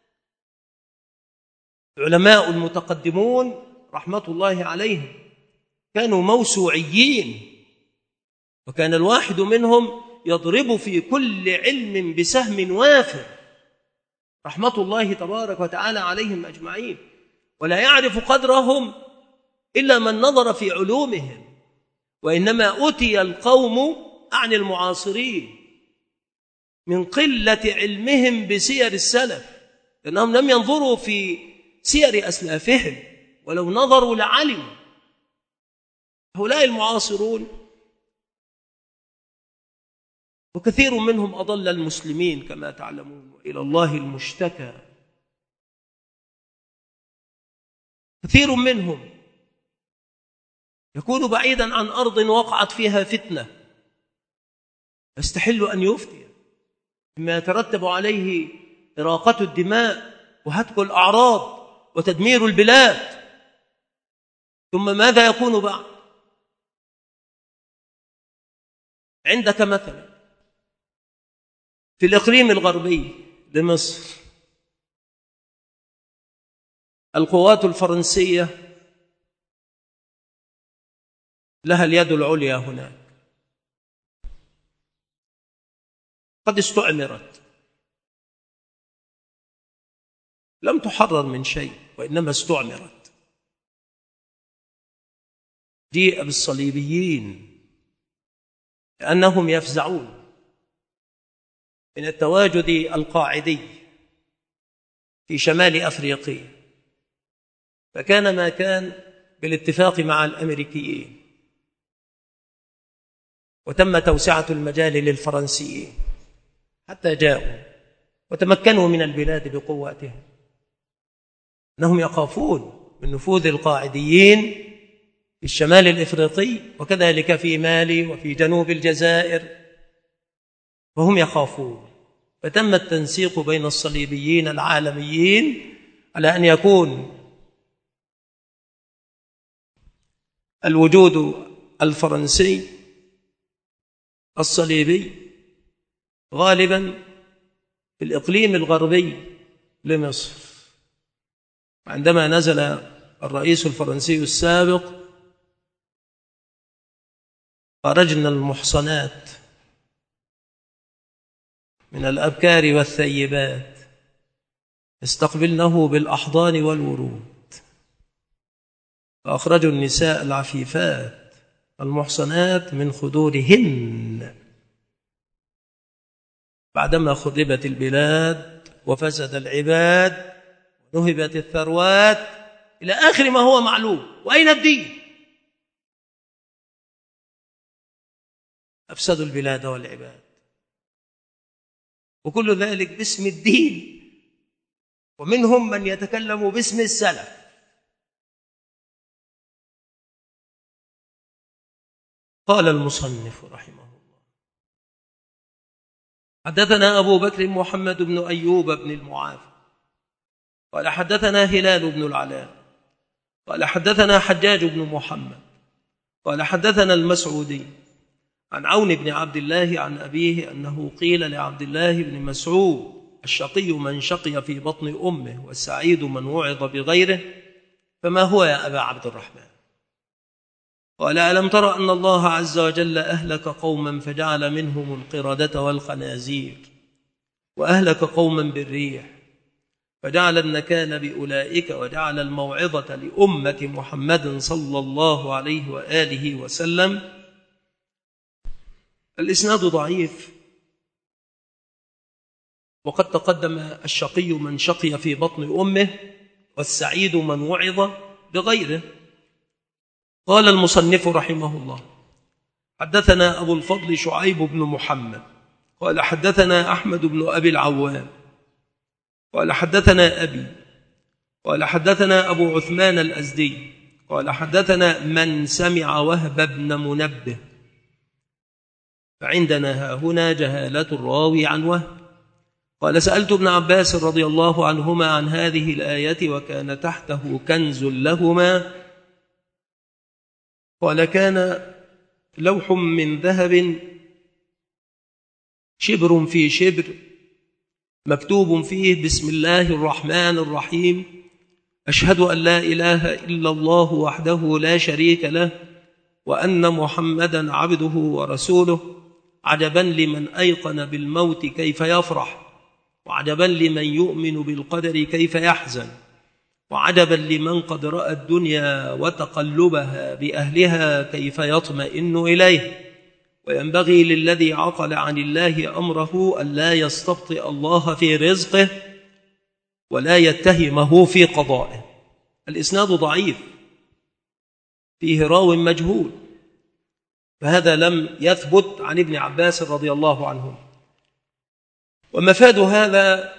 العلماء المتقدمون رحمة الله عليهم كانوا موسوعيين، وكان الواحد منهم يضرب في كل علم بسهم وافر رحمة الله تبارك وتعالى عليهم أجمعين، ولا يعرف قدرهم إلا من نظر في علومهم، وإنما أتي القوم عن المعاصرين من قلة علمهم بسير السلف، لأنهم لم ينظروا في سير أسلافهم، ولو نظروا لعلموا. هؤلاء المعاصرون وكثير منهم أضل المسلمين كما تعلمون، وإلى الله المشتكى. كثير منهم يكون بعيدا عن أرض وقعت فيها فتنة يستحل أن يفتي مما يترتب عليه إراقة الدماء وهتك الأعراض وتدمير البلاد، ثم ماذا يكون بعد؟ عندك مثلا في الإقليم الغربي لمصر القوات الفرنسية لها اليد العليا هناك، قد استعمرت، لم تحرر من شيء وإنما استعمرت. جيء بالصليبيين لأنهم يفزعون من التواجد القاعدي في شمال أفريقيا، فكان ما كان بالاتفاق مع الأمريكيين، وتم توسعة المجال للفرنسيين حتى جاءوا وتمكنوا من البلاد بقواتهم. أنهم يخافون من نفوذ القاعديين في الشمال الإفريقي وكذلك في مالي وفي جنوب الجزائر، وهم يخافون. فتم التنسيق بين الصليبيين العالميين على أن يكون الوجود الفرنسي الصليبي غالبا في الإقليم الغربي لمصر. عندما نزل الرئيس الفرنسي السابق خرجنا المحصنات من الأبكار والثيبات استقبلنه بالأحضان والورود، فأخرجوا النساء العفيفات المحصنات من خدورهن بعدما خربت البلاد وفسد العباد ونهبت الثروات إلى آخر ما هو معلوم. وأين الدين؟ أفسدوا البلاد والعباد، وكل ذلك باسم الدين، ومنهم من يتكلم باسم السلف. قال المصنف رحمه الله: حدثنا أبو بكر محمد بن أيوب بن المعافى قال حدثنا هلال بن العلاء قال حدثنا حجاج بن محمد قال حدثنا المسعودي عن عون بن عبد الله عن أبيه أنه قيل لعبد الله بن مسعود: الشقي من شقي في بطن أمه، والسعيد من وعظ بغيره، فما هو يا أبا عبد الرحمن؟ قال: ألم تر أن الله عز وجل أهلك قوما فجعل منهم القردة والخنازير، وأهلك قوما بالريح، فجعل النكال بأولئك، وجعل الموعظة لأمة محمد صلى الله عليه وآله وسلم. الإسناد ضعيف، وقد تقدم الشقي من شقي في بطن أمه، والسعيد من وعظ بغيره. قال المصنف رحمه الله: حدثنا أبو الفضل شعيب بن محمد قال حدثنا أحمد بن أبي العوام قال حدثنا أبي قال حدثنا أبو عثمان الأزدي قال حدثنا من سمع وهب بن منبه. فعندنا هنا جهالة الراوي عن وهب. قال: سألت ابن عباس رضي الله عنهما عن هذه الآية وكان تحته كنز لهما. قال: كان لوح من ذهب شبر في شبر مكتوب فيه: بسم الله الرحمن الرحيم، أشهد أن لا إله إلا الله وحده لا شريك له، وأن محمدا عبده ورسوله. عجبا لمن أيقن بالموت كيف يفرح، وعجبا لمن يؤمن بالقدر كيف يحزن، وعجبا لمن قد رأى الدنيا وتقلبها بأهلها كيف يطمئن إليه. وينبغي للذي عقل عن الله أمره أن لا يستبطئ الله في رزقه ولا يتهمه في قضائه. الإسناد ضعيف، فيه راو مجهول، فهذا لم يثبت عن ابن عباس رضي الله عنه. ومفاد هذا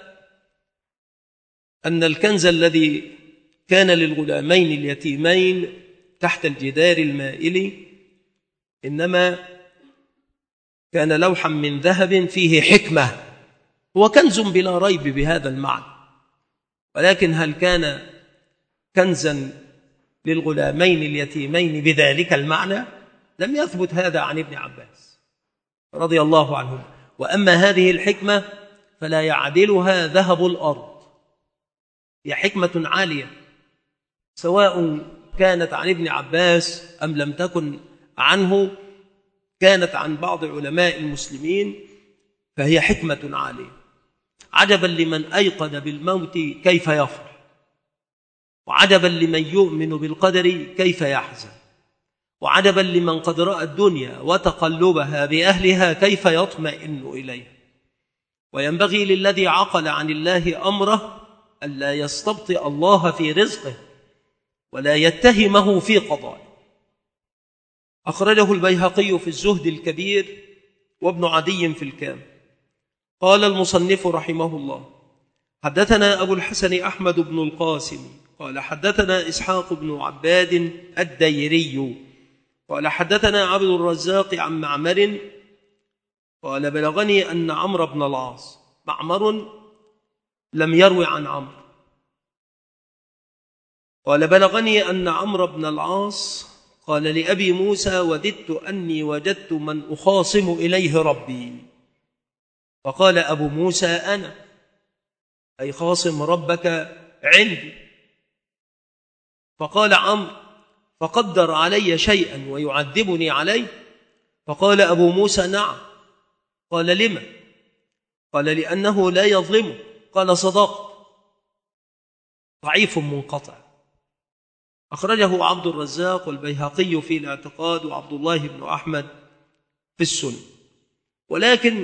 أن الكنز الذي كان للغلامين اليتيمين تحت الجدار المائل إنما كان لوحا من ذهب فيه حكمة. هو كنز بلا ريب بهذا المعنى، ولكن هل كان كنزا للغلامين اليتيمين بذلك المعنى؟ لم يثبت هذا عن ابن عباس رضي الله عنه. وأما هذه الحكمة فلا يعدلها ذهب الأرض، هي حكمة عالية، سواء كانت عن ابن عباس أم لم تكن عنه، كانت عن بعض علماء المسلمين، فهي حكمة عالية. عجبا لمن أيقن بالموت كيف يفرح، وعجبا لمن يؤمن بالقدر كيف يحزن، وعجبا لمن قد رأى الدنيا وتقلبها بأهلها كيف يطمئن إليها. وينبغي للذي عقل عن الله أمره ألا يستبطئ الله في رزقه ولا يتهمه في قضائه. أخرجه البيهقي في الزهد الكبير وابن عدي في الكامل. قال المصنف رحمه الله: حدثنا أبو الحسن أحمد بن القاسم قال حدثنا إسحاق بن عباد الديري قال حدثنا عبد الرزاق عن معمر قال: بلغني أن عمرو بن العاص، معمر لم يروي عن عمرو، قال: بلغني أن عمرو بن العاص قال لأبي موسى: وددت أني وجدت من أخاصم إليه ربي. فقال أبو موسى: أنا، أي خاصم ربك عندي. فقال عمرو: فقدر علي شيئا ويعذبني عليه؟ فقال أبو موسى: نعم. قال: لما؟ قال: لأنه لا يظلمه. قال: صدقت. ضعيف منقطع. أخرجه عبد الرزاق والبيهقي في الاعتقاد وعبد الله بن أحمد في السنة. ولكن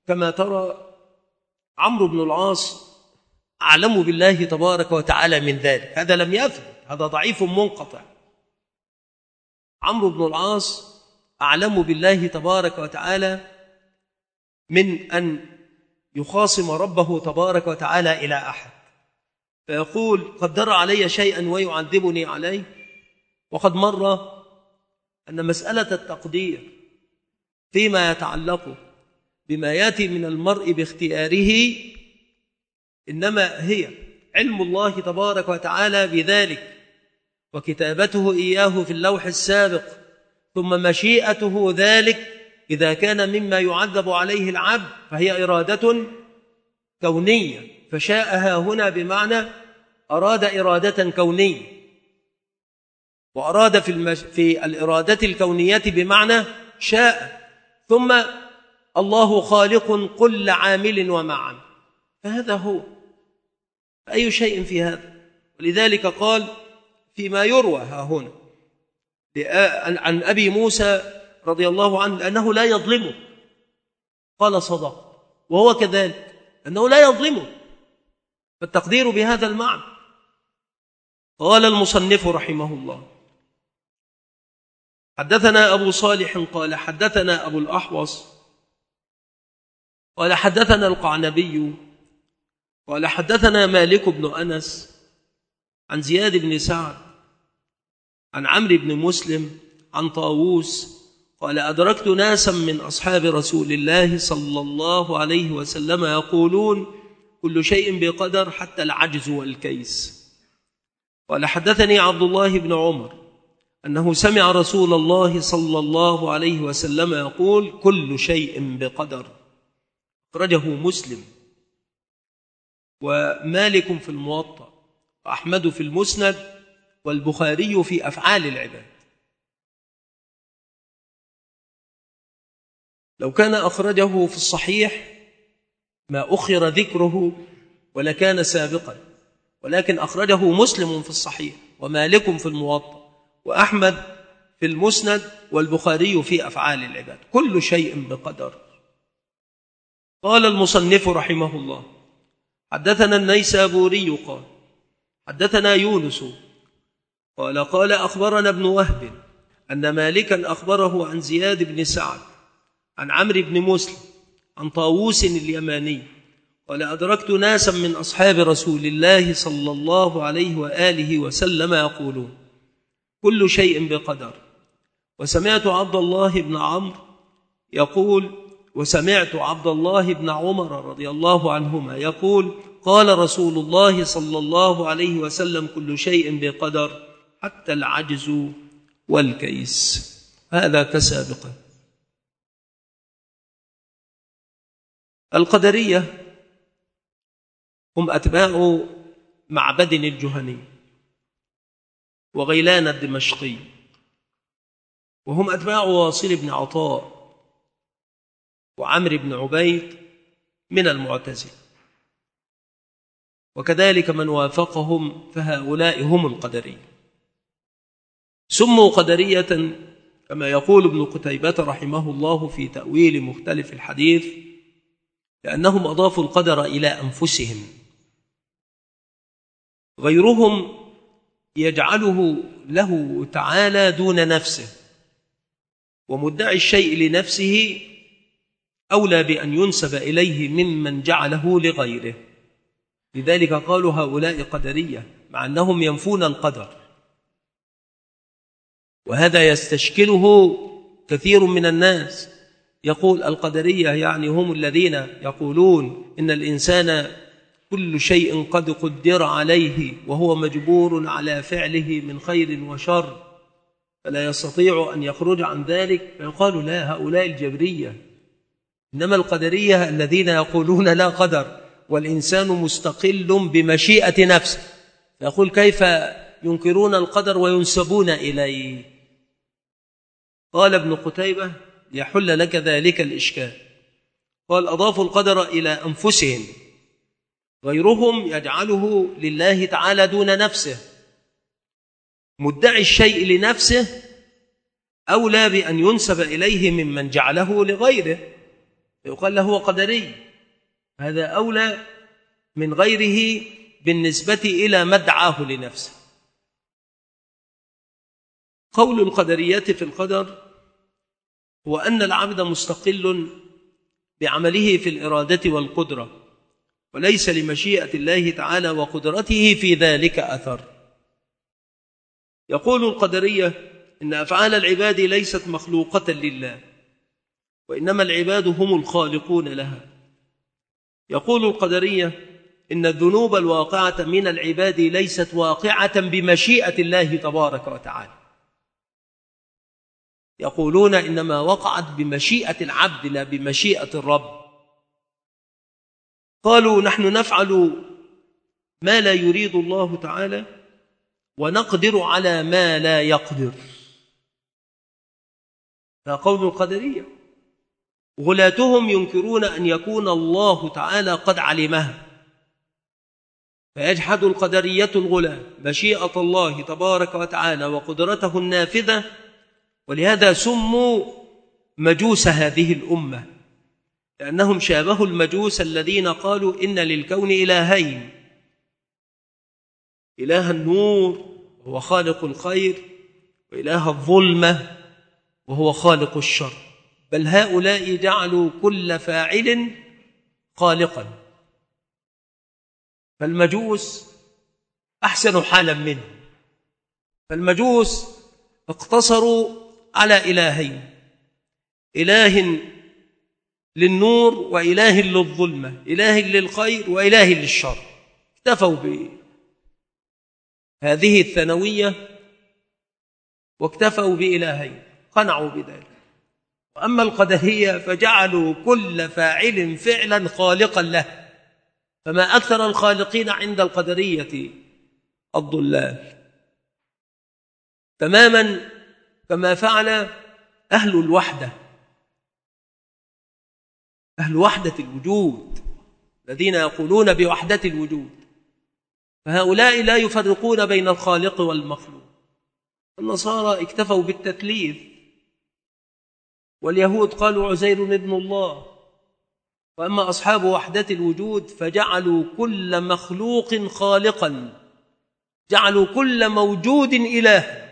كما ترى عمرو بن العاص أعلم بالله تبارك وتعالى من ذلك، هذا لم يثبت، هذا ضعيف منقطع. عمرو بن العاص أعلم بالله تبارك وتعالى من أن يخاصم ربه تبارك وتعالى إلى أحد فيقول قدر علي شيئا ويعذبني عليه. وقد مر أن مسألة التقدير فيما يتعلق بما يأتي من المرء باختياره إنما هي علم الله تبارك وتعالى بذلك وكتابته إياه في اللوح السابق، ثم مشيئته ذلك إذا كان مما يعذب عليه العبد فهي إرادة كونية، فشاءها هنا بمعنى أراد إرادة كونية، وأراد في الإرادة الكونية بمعنى شاء، ثم الله خالق كل عامل وما عمل، فهذا هو أي شيء في هذا. ولذلك قال فيما يروى ها هنا عن أبي موسى رضي الله عنه أنه لا يظلمه، قال صدق، وهو كذلك أنه لا يظلمه، فالتقدير بهذا المعنى. قال المصنف رحمه الله حدثنا أبو صالح قال حدثنا أبو الأحوص قال حدثنا القعنبي قال حدثنا مالك بن أنس عن زياد بن سعد عن عمرو بن مسلم عن طاووس قال أدركت ناسا من أصحاب رسول الله صلى الله عليه وسلم يقولون كل شيء بقدر حتى العجز والكيس. قال حدثني عبد الله بن عمر أنه سمع رسول الله صلى الله عليه وسلم يقول كل شيء بقدر، أخرجه مسلم ومالك في الموطأ وأحمد في المسند والبخاري في أفعال العباد. لو كان أخرجه في الصحيح ما أخر ذكره ولكان سابقا، ولكن أخرجه مسلم في الصحيح ومالك في الموطأ وأحمد في المسند والبخاري في أفعال العباد، كل شيء بقدر. قال المصنف رحمه الله حدثنا النيسابوري قال حدثنا يونس قال قال أخبرنا ابن وهب أن مالكا أخبره عن زياد بن سعد عن عمرو بن مسلم عن طاووس اليماني قال أدركت ناسا من أصحاب رسول الله صلى الله عليه وآله وسلم يقولون كل شيء بقدر. وسمعت عبد الله بن عمرو يقول وسمعت عبد الله بن عمر رضي الله عنهما يقول قال رسول الله صلى الله عليه وسلم كل شيء بقدر حتى العجز والكيس. هذا كسابقا. القدرية هم أتباع معبد الجهني وغيلان الدمشقي، وهم أتباع واصل بن عطاء وعمرو بن عبيد من المعتزلة، وكذلك من وافقهم فهؤلاء هم القدرية. سموا قدرية كما يقول ابن قتيبة رحمه الله في تأويل مختلف الحديث لأنهم أضافوا القدر إلى أنفسهم، غيرهم يجعله له تعالى دون نفسه، ومدعي الشيء لنفسه أولى بأن ينسب إليه ممن جعله لغيره. لذلك قالوا هؤلاء قدرية مع أنهم ينفون القدر، وهذا يستشكله كثير من الناس، يقول القدرية يعني هم الذين يقولون إن الإنسان كل شيء قد قدر عليه وهو مجبور على فعله من خير وشر فلا يستطيع أن يخرج عن ذلك، فيقال لا، هؤلاء الجبرية. إنما القدرية الذين يقولون لا قدر والإنسان مستقل بمشيئة نفسه، فيقول كيف ينكرون القدر وينسبون إليه؟ قال ابن قتيبة يحل لك ذلك الإشكال، قال أضافوا القدر إلى أنفسهم، غيرهم يجعله لله تعالى دون نفسه، مدعي الشيء لنفسه أولى بأن ينسب إليه ممن جعله لغيره. يقال له هو قدري، هذا أولى من غيره بالنسبة إلى ما ادعاه لنفسه. قول القدرية في القدر هو أن العبد مستقل بعمله في الإرادة والقدرة، وليس لمشيئة الله تعالى وقدرته في ذلك أثر. يقول القدرية إن أفعال العباد ليست مخلوقة لله، وإنما العباد هم الخالقون لها. يقول القدرية إن الذنوب الواقعة من العباد ليست واقعة بمشيئة الله تبارك وتعالى، يقولون إنما وقعت بمشيئة العبد لا بمشيئة الرب. قالوا نحن نفعل ما لا يريد الله تعالى ونقدر على ما لا يقدر. فقول القدرية غلاتهم ينكرون أن يكون الله تعالى قد علمها، فيجحد القدرية الغلاة مشيئة الله تبارك وتعالى وقدرته النافذة، ولهذا سموا مجوس هذه الأمة، لأنهم شابهوا المجوس الذين قالوا إن للكون إلهين، إله النور وهو خالق الخير، وإله الظلمة وهو خالق الشر. بل هؤلاء جعلوا كل فاعل خالقا، فالمجوس أحسن حالا منه. فالمجوس اقتصروا على إلهين، إله للنور وإله للظلمة، إله للخير وإله للشر، اكتفوا بهذه الثانوية واكتفوا بإلهين، قنعوا بذلك. وأما القدرية فجعلوا كل فاعل فعلا خالقا له، فما أكثر الخالقين عند القدرية الضلال، تماما كما فعل أهل الوحدة، أهل وحدة الوجود الذين يقولون بوحدة الوجود، فهؤلاء لا يفرقون بين الخالق والمخلوق. النصارى اكتفوا بالتثليث، واليهود قالوا عزير ابن الله. وأما أصحاب وحدة الوجود فجعلوا كل مخلوق خالقا، جعلوا كل موجود إله.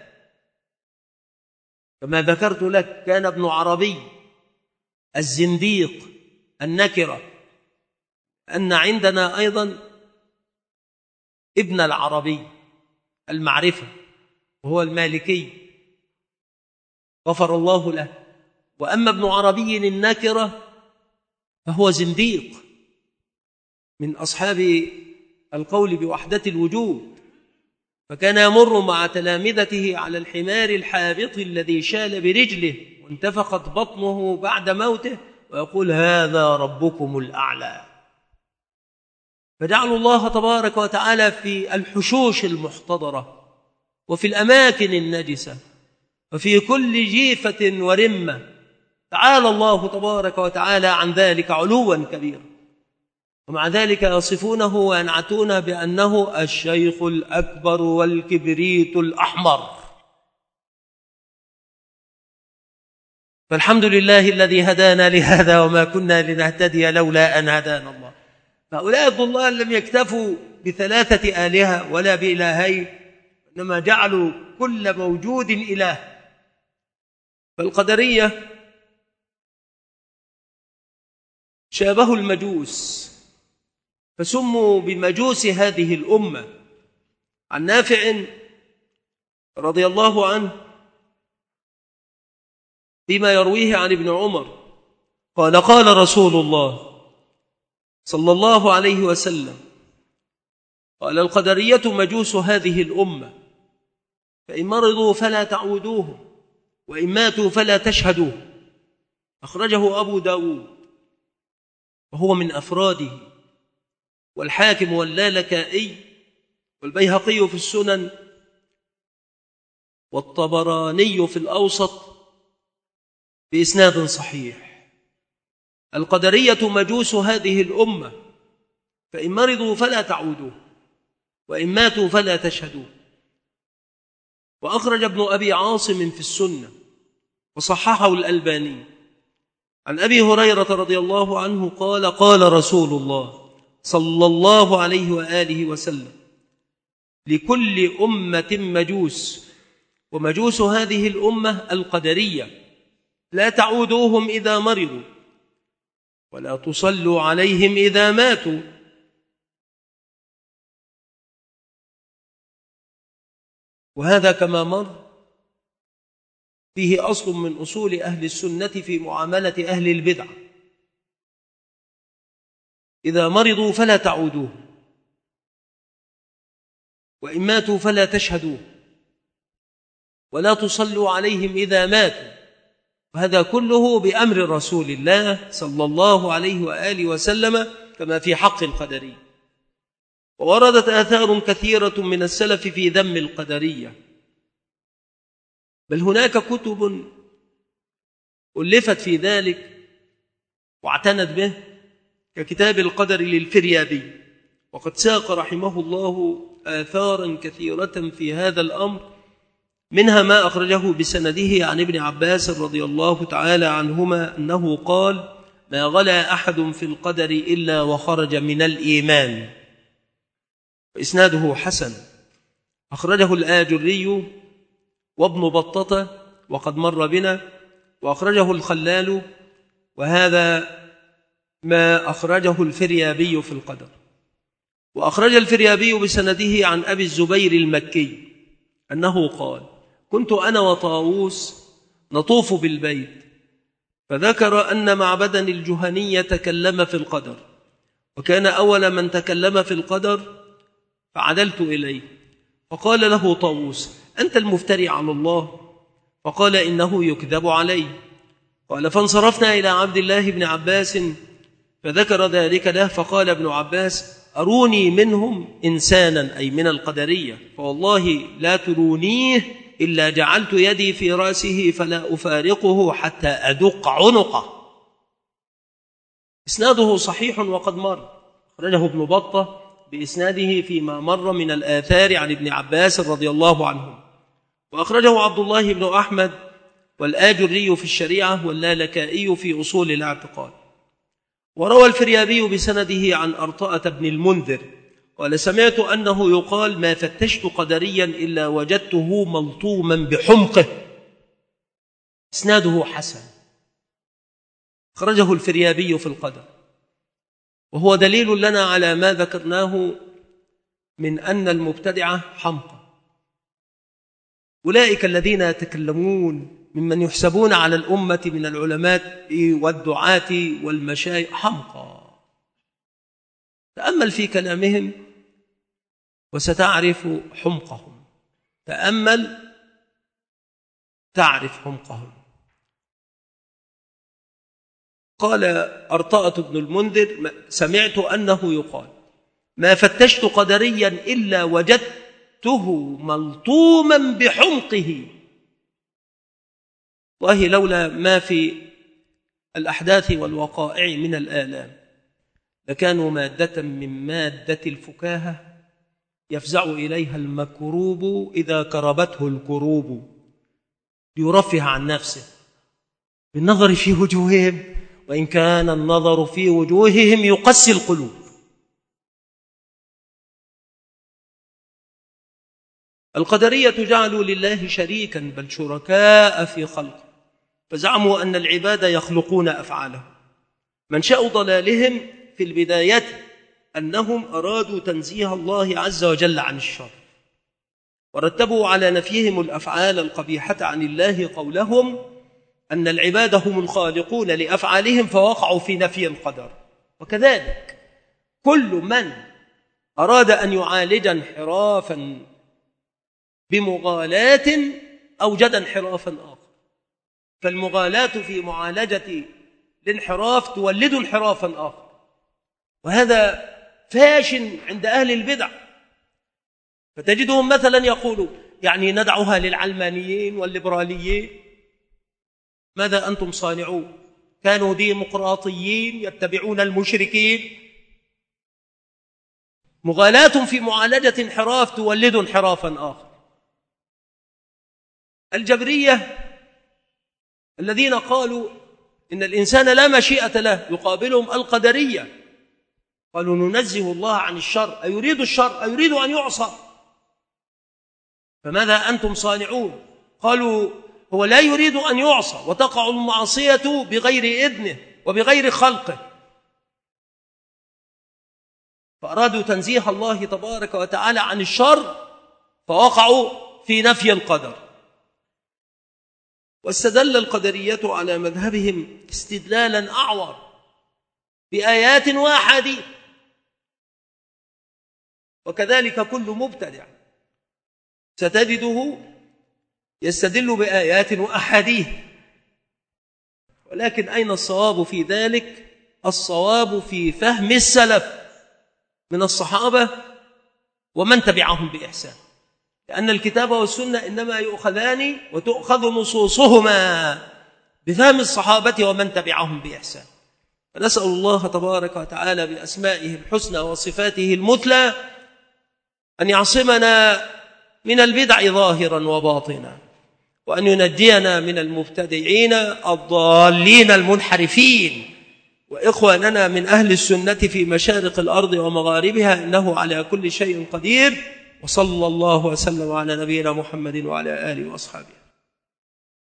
كما ذكرت لك كان ابن عربي الزنديق النكرة، أن عندنا أيضا ابن العربي المعرفة وهو المالكي غفر الله له. وأما ابن عربي النكرة فهو زنديق من أصحاب القول بوحدة الوجود، فكان يمر مع تلامذته على الحمار الحابط الذي شال برجله وانتفخت بطنه بعد موته ويقول هذا ربكم الأعلى. فجعلوا الله تبارك وتعالى في الحشوش المحتضرة وفي الأماكن النجسة وفي كل جيفة ورمة، تعالى الله تبارك وتعالى عن ذلك علوا كبيرا. ومع ذلك يصفونه وينعتونه بأنه الشيخ الأكبر والكبريت الأحمر. فالحمد لله الذي هدانا لهذا وما كنا لنهتدي لولا أن هدانا الله. فهؤلاء الضلال لم يكتفوا بثلاثة آلهة ولا بإلهين، إنما جعلوا كل موجود إله. فالقدرية شابهوا المجوس فسموا بمجوس هذه الأمة. عن نافع رضي الله عنه فيما يرويه عن ابن عمر قال قال رسول الله صلى الله عليه وسلم قال القدرية مجوس هذه الأمة، فإن مرضوا فلا تعودوهم وإن ماتوا فلا تشهدوه. أخرجه أبو داود وهو من أفراده، والحاكم واللالكائي والبيهقي في السنن والطبراني في الأوسط بإسناد صحيح. القدرية مجوس هذه الأمة، فإن مرضوا فلا تعودوه وإن ماتوا فلا تشهدوه. وأخرج ابن أبي عاصم في السنة وصححه الألباني عن أبي هريرة رضي الله عنه قال قال رسول الله صلى الله عليه وآله وسلم: لكل أمة مجوس، ومجوس هذه الأمة القدرية، لا تعودوهم إذا مرضوا ولا تصلوا عليهم إذا ماتوا. وهذا كما مر فيه أصل من أصول أهل السنة في معاملة أهل البدع: إذا مرضوا فلا تعودوه، وإن ماتوا فلا تشهدوه، ولا تصلوا عليهم إذا ماتوا. وهذا كله بأمر رسول الله صلى الله عليه وآله وسلم كما في حق القدري. ووردت آثار كثيرة من السلف في ذم القدرية، بل هناك كتب ألفت في ذلك واعتنت به، ككتاب القدر للفريابي، وقد ساق رحمه الله آثارا كثيرة في هذا الأمر، منها ما أخرجه بسنده عن ابن عباس رضي الله تعالى عنهما أنه قال: ما غلا أحد في القدر إلا وخرج من الإيمان. وإسناده حسن، أخرجه الآجري وابن بطة وقد مر بنا، وأخرجه الخلال، وهذا ما أخرجه الفريابي في القدر. وأخرج الفريابي بسنده عن أبي الزبير المكي أنه قال: كنت أنا وطاووس نطوف بالبيت، فذكر أن معبدا الجهني تكلم في القدر، وكان أول من تكلم في القدر، فعدلت إليه فقال له طاووس: أنت المفتري على الله؟ فقال: إنه يكذب علي. قال: فانصرفنا إلى عبد الله بن عباس فذكر ذلك له، فقال ابن عباس: أروني منهم إنسانا، أي من القدرية، فوالله لا ترونيه إلا جعلت يدي في رأسه فلا أفارقه حتى أدق عنقه. إسناده صحيح وقد مر، أخرجه ابن بطة بإسناده فيما مر من الآثار عن ابن عباس رضي الله عنه، وأخرجه عبد الله بن أحمد والآجري في الشريعة واللالكائي في أصول الاعتقاد. وروى الفريابي بسنده عن أرطاءة بن المنذر قال: سمعت أنه يقال: ما فتشت قدريا إلا وجدته ملطوما بحمقه. إسناده حسن، خرجه الفريابي في القدر، وهو دليل لنا على ما ذكرناه من أن المبتدعة حمقى. أولئك الذين يتكلمون ممن يحسبون على الأمة من العلماء والدعاة والمشايخ حمقى. تأمل في كلامهم وستعرف حمقهم، تأمل تعرف حمقهم. قال أرطاءة بن المنذر: سمعت أنه يقال: ما فتشت قدريا إلا وجدته ملطوما بحمقه. والله لولا ما في الأحداث والوقائع من الآلام لكانوا مادة من مادة الفكاهة يفزع إليها المكروب إذا كربته الكروب، ليرفه عن نفسه بالنظر في وجوههم، وإن كان النظر في وجوههم يقسي القلوب. القدرية جعلوا لله شريكا بل شركاء في خلقه، فزعموا أن العباد يخلقون أفعاله. منشأ ضلالهم في البداية أنهم أرادوا تنزيه الله عز وجل عن الشر، ورتبوا على نفيهم الأفعال القبيحة عن الله قولهم أن العباد هم الخالقون لأفعالهم، فوقعوا في نفي القدر. وكذلك كل من أراد أن يعالج انحرافا بمغالاة أوجد انحرافا آخر، فالمغالاة في معالجة الانحراف تولد انحرافا آخر، وهذا فاش عند أهل البدع. فتجدهم مثلا يقولوا: يعني ندعوها للعلمانيين والليبراليين، ماذا أنتم صانعون؟ كانوا ديمقراطيين يتبعون المشركين. مغالاة في معالجة انحراف تولد انحرافا آخر. الجبرية الذين قالوا إن الإنسان لا مشيئة له، يقابلهم القدرية. قالوا ننزه الله عن الشر، أيريد الشر، أيريد أن يعصى، فماذا أنتم صانعون؟ قالوا هو لا يريد أن يعصى، وتقع المعصية بغير إذنه وبغير خلقه، فأرادوا تنزيه الله تبارك وتعالى عن الشر، فوقعوا في نفي القدر. واستدل القدرية على مذهبهم استدلالا أعور بآيات وأحاديث، وكذلك كل مبتدع ستجده يستدل بآيات وأحاديث، ولكن أين الصواب في ذلك؟ الصواب في فهم السلف من الصحابة ومن تبعهم بإحسان، لأن الكتاب والسنة إنما يؤخذان وتؤخذ نصوصهما بفهم الصحابة ومن تبعهم بإحسان. فنسأل الله تبارك وتعالى بأسمائه الحسنى وصفاته المثلى أن يعصمنا من البدع ظاهرا وباطنا، وأن ينجينا من المبتدعين الضالين المنحرفين، وإخواننا من أهل السنة في مشارق الأرض ومغاربها، إنه على كل شيء قدير. وصلى الله وسلم على نبينا محمد وعلى آله وأصحابه.